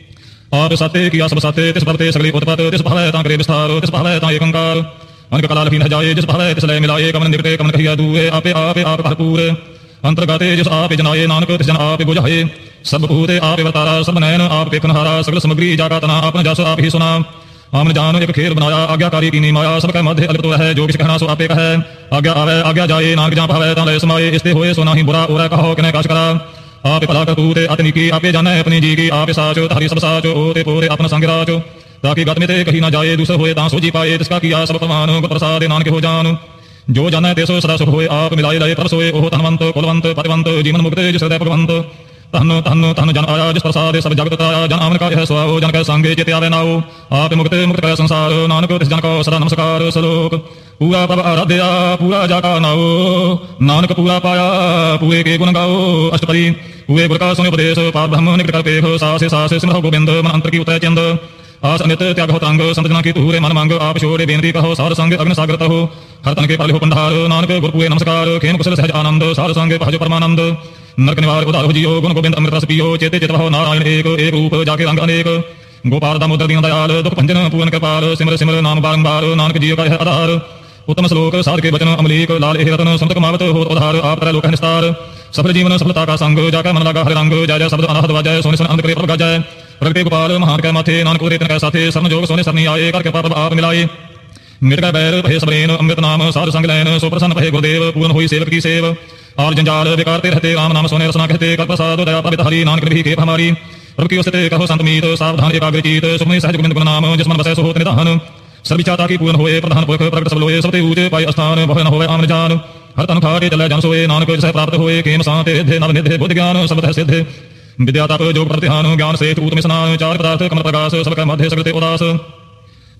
आप साते किया सब साते तिस भवते सगली उत्पत तिस भावै तां करे विस्तार तिस भावै तां एकंकार अनक कला लखी न जाए जिस भावै तिस लय मिलाए कमन निकटे कमन कहिया दुए आपे आपे आप भरपूर अंतर्गते जिस आप जनाए नानक तिस जन आप बुझाए सब भूते आप अवतारा सब नयन आप देखनहारा सगल सामग्री जाका तना आपन जस आप ही सुना आमन जान एक खेल बनाया आज्ञाकारी की माया सबका मध्य अलिप्त है जो किस कहना सो आपे कहे आज्ञा आवे आज्ञा जाए नानक जहाँ भावै तां लय समाये इसते होए सो नाही बुरा ओरा कहो किने काश करा आप भला कर तूते अतनी की आपे जाने अपनी जी की आप साचो तारी सब साचो ओते पोरे अपन संग राचो ताकि गत में ते कहीं ना जाए दूसरे होए तां सोजी पाए तिसका किया सब प्रमाण प्रसाद नानक हो जान जो जाने ते सो सदा सुख होए आप मिलाए लय पर सोए ओह धनवंत कुलवंत पतिवंत जीवन मुक्त जिस हृदय भगवंत तन तन तन जन आया जिस प्रसाद सब जगत आया जन आमन का यह स्वाओ जन के संगे चित आवे नाओ आप मुक्त मुक्त कर संसार नानक तिस जन को सदा नमस्कार सलोक पूरा प्रभ आराध्या पूरा जाका नाओ नानक पूरा पाया पूरे के गुण गाओ अष्टपदी पूरे गुर का सुन उपदेश पाद ब्रह्म निकट कर पेख सासे सासे सिमरहो गोविंद मन अंतर की उतय चंद आस अनित त्याग हो तांग संत जना की तूरे मन मांग आप छोड़े बेनती कहो सार संग अग्नि सागर हो हर तन के पाले हो पंडार नानक गुर पूरे नमस्कार खेम कुशल सहज आनंद सार संग पहज परमानंद नरक निवार उदार हो जियो गुण गोविंद अमृत रस पियो चेते चित भाव नारायण एक एक रूप जाके रंग अनेक गोपाल दामोदर दीन दयाल दुख भंजन पूर्ण कृपाल सिमर सिमर नाम बारंबार नानक जियो का है आधार उत्तम श्लोक साध के वचन अमलीक लाल एह रतन संत कमावत हो उधार आप तरह लोक निस्तार सफल जीवन सफलता का संग जाकर मन लगा हर रंग जय जय शब्द अनाहत वाजय सोने सन अंत करे प्रभ गाजय प्रगटे गोपाल महान के माथे नानक उरे तन के साथे शरण जोग सोने सरनी आए कर के पाप आप मिलाए मिट गए बैर भय सबरेन अमृत नाम साध संग लैन सो प्रसन्न भय गुरुदेव पूर्ण हुई सेवक की सेव और जंजाल विकारते रहते राम नाम सोने रसना कहते कर प्रसाद दया पवित हरि नानक भी खेप हमारी प्रभु की वसते कहो संत मीत सावधान एकाग्रचित सुमनि सहज गोविंद गुण नाम जिस मन बसै सो होत निधान सर्विचाता की पूर्ण होए प्रधान पुरख प्रगट सब लोए सबते ऊंचे पाई स्थान बहु न होए आमन जान हर तन खाटे चले जन सोए नानक जिसे प्राप्त होए केम शांति रिद्धे नव निधे बुद्धि ज्ञान सब सिद्ध विद्या तप योग प्रतिहान ज्ञान से तूत में स्नान चार पदार्थ कमल प्रकाश सबका मध्य सगलते उदास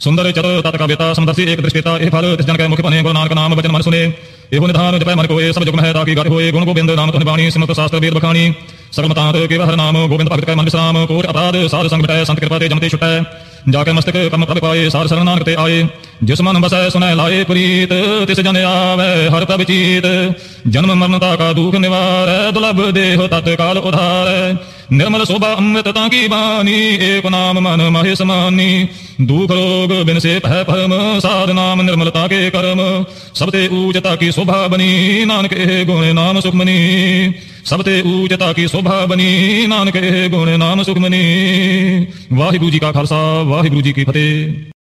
ਸੁੰਦਰ ਚਤੁਰ ਤਤ ਕਾਵਿਤਾ ਸਮਦਰਸੀ ਏਕ ਦ੍ਰਿਸ਼ਟੇਤਾ ਇਹ ਫਲ ਤਿਸ ਜਨ ਕੈ ਮੁਖ ਭਨੇ ਗੁਰੂ ਨਾਨਕ ਨਾਮ ਬਚਨ ਮਨ ਸੁਨੇ ਇਹੋ ਨਿਧਾਨ ਜਪੈ ਮਨ ਕੋਏ ਸਭ ਜੁਗ ਮਹਿ ਤਾਕੀ ਗਤ ਹੋਏ ਗੁਣ ਗੋਬਿੰਦ ਨਾਮ ਤੁਨ ਬਾਣੀ ਸਿਮਰਤ ਸ਼ਾਸਤਰ ਵੇਦ ਬਖਾਣੀ ਸਗਲ ਮਤਾਂਤ ਕੇਵਲ ਹਰਿ ਨਾਮ ਗੋਬਿੰਦ ਭਗਤ ਕੈ ਮਨ ਵਿਸਰਾਮ ਕੋਟ ਅਪਰਾਧ ਸਾਧ ਸੰਗ ਮਿਟੈ ਸੰਤ ਕਿਰਪਾ ਤੇ ਜਮ ਤੇ ਛੁਟੈ ਜਾ ਕੇ ਮਸਤਕ ਕਰਮ ਪ੍ਰਭ ਪਾਏ ਸਾਰ ਸਰਣ ਨਾਨਕ ਤੇ ਆਏ ਜਿਸ ਮਨ ਬਸੈ ਸੁਨੈ ਲਾਏ ਪ੍ਰੀਤ ਤਿਸ ਜਨ ਆਵੈ ਹਰਿ ਪ੍ਰਭ ਚੀਤ ਜਨਮ ਮਰਨ ਤਾ ਕਾ ਦੁਖ ਨਿਵਾਰੈ ਦੁਲਭ ਦੇਹ ਤਤ ਕਾਲ ਉਧਾਰੈ निर्मल शोभा अमृत ताकी बानी एक नाम मन माहे समानी दुख रोग बिन से पह परम साध नाम निर्मलता के कर्म सबते ऊंचता की शोभा बनी नानक गुण नाम सुखमनी सबते ऊंचता की शोभा बनी नानक गुण नाम सुखमनी वाहिगुरु जी का खालसा वाहिगुरु जी की फतेह।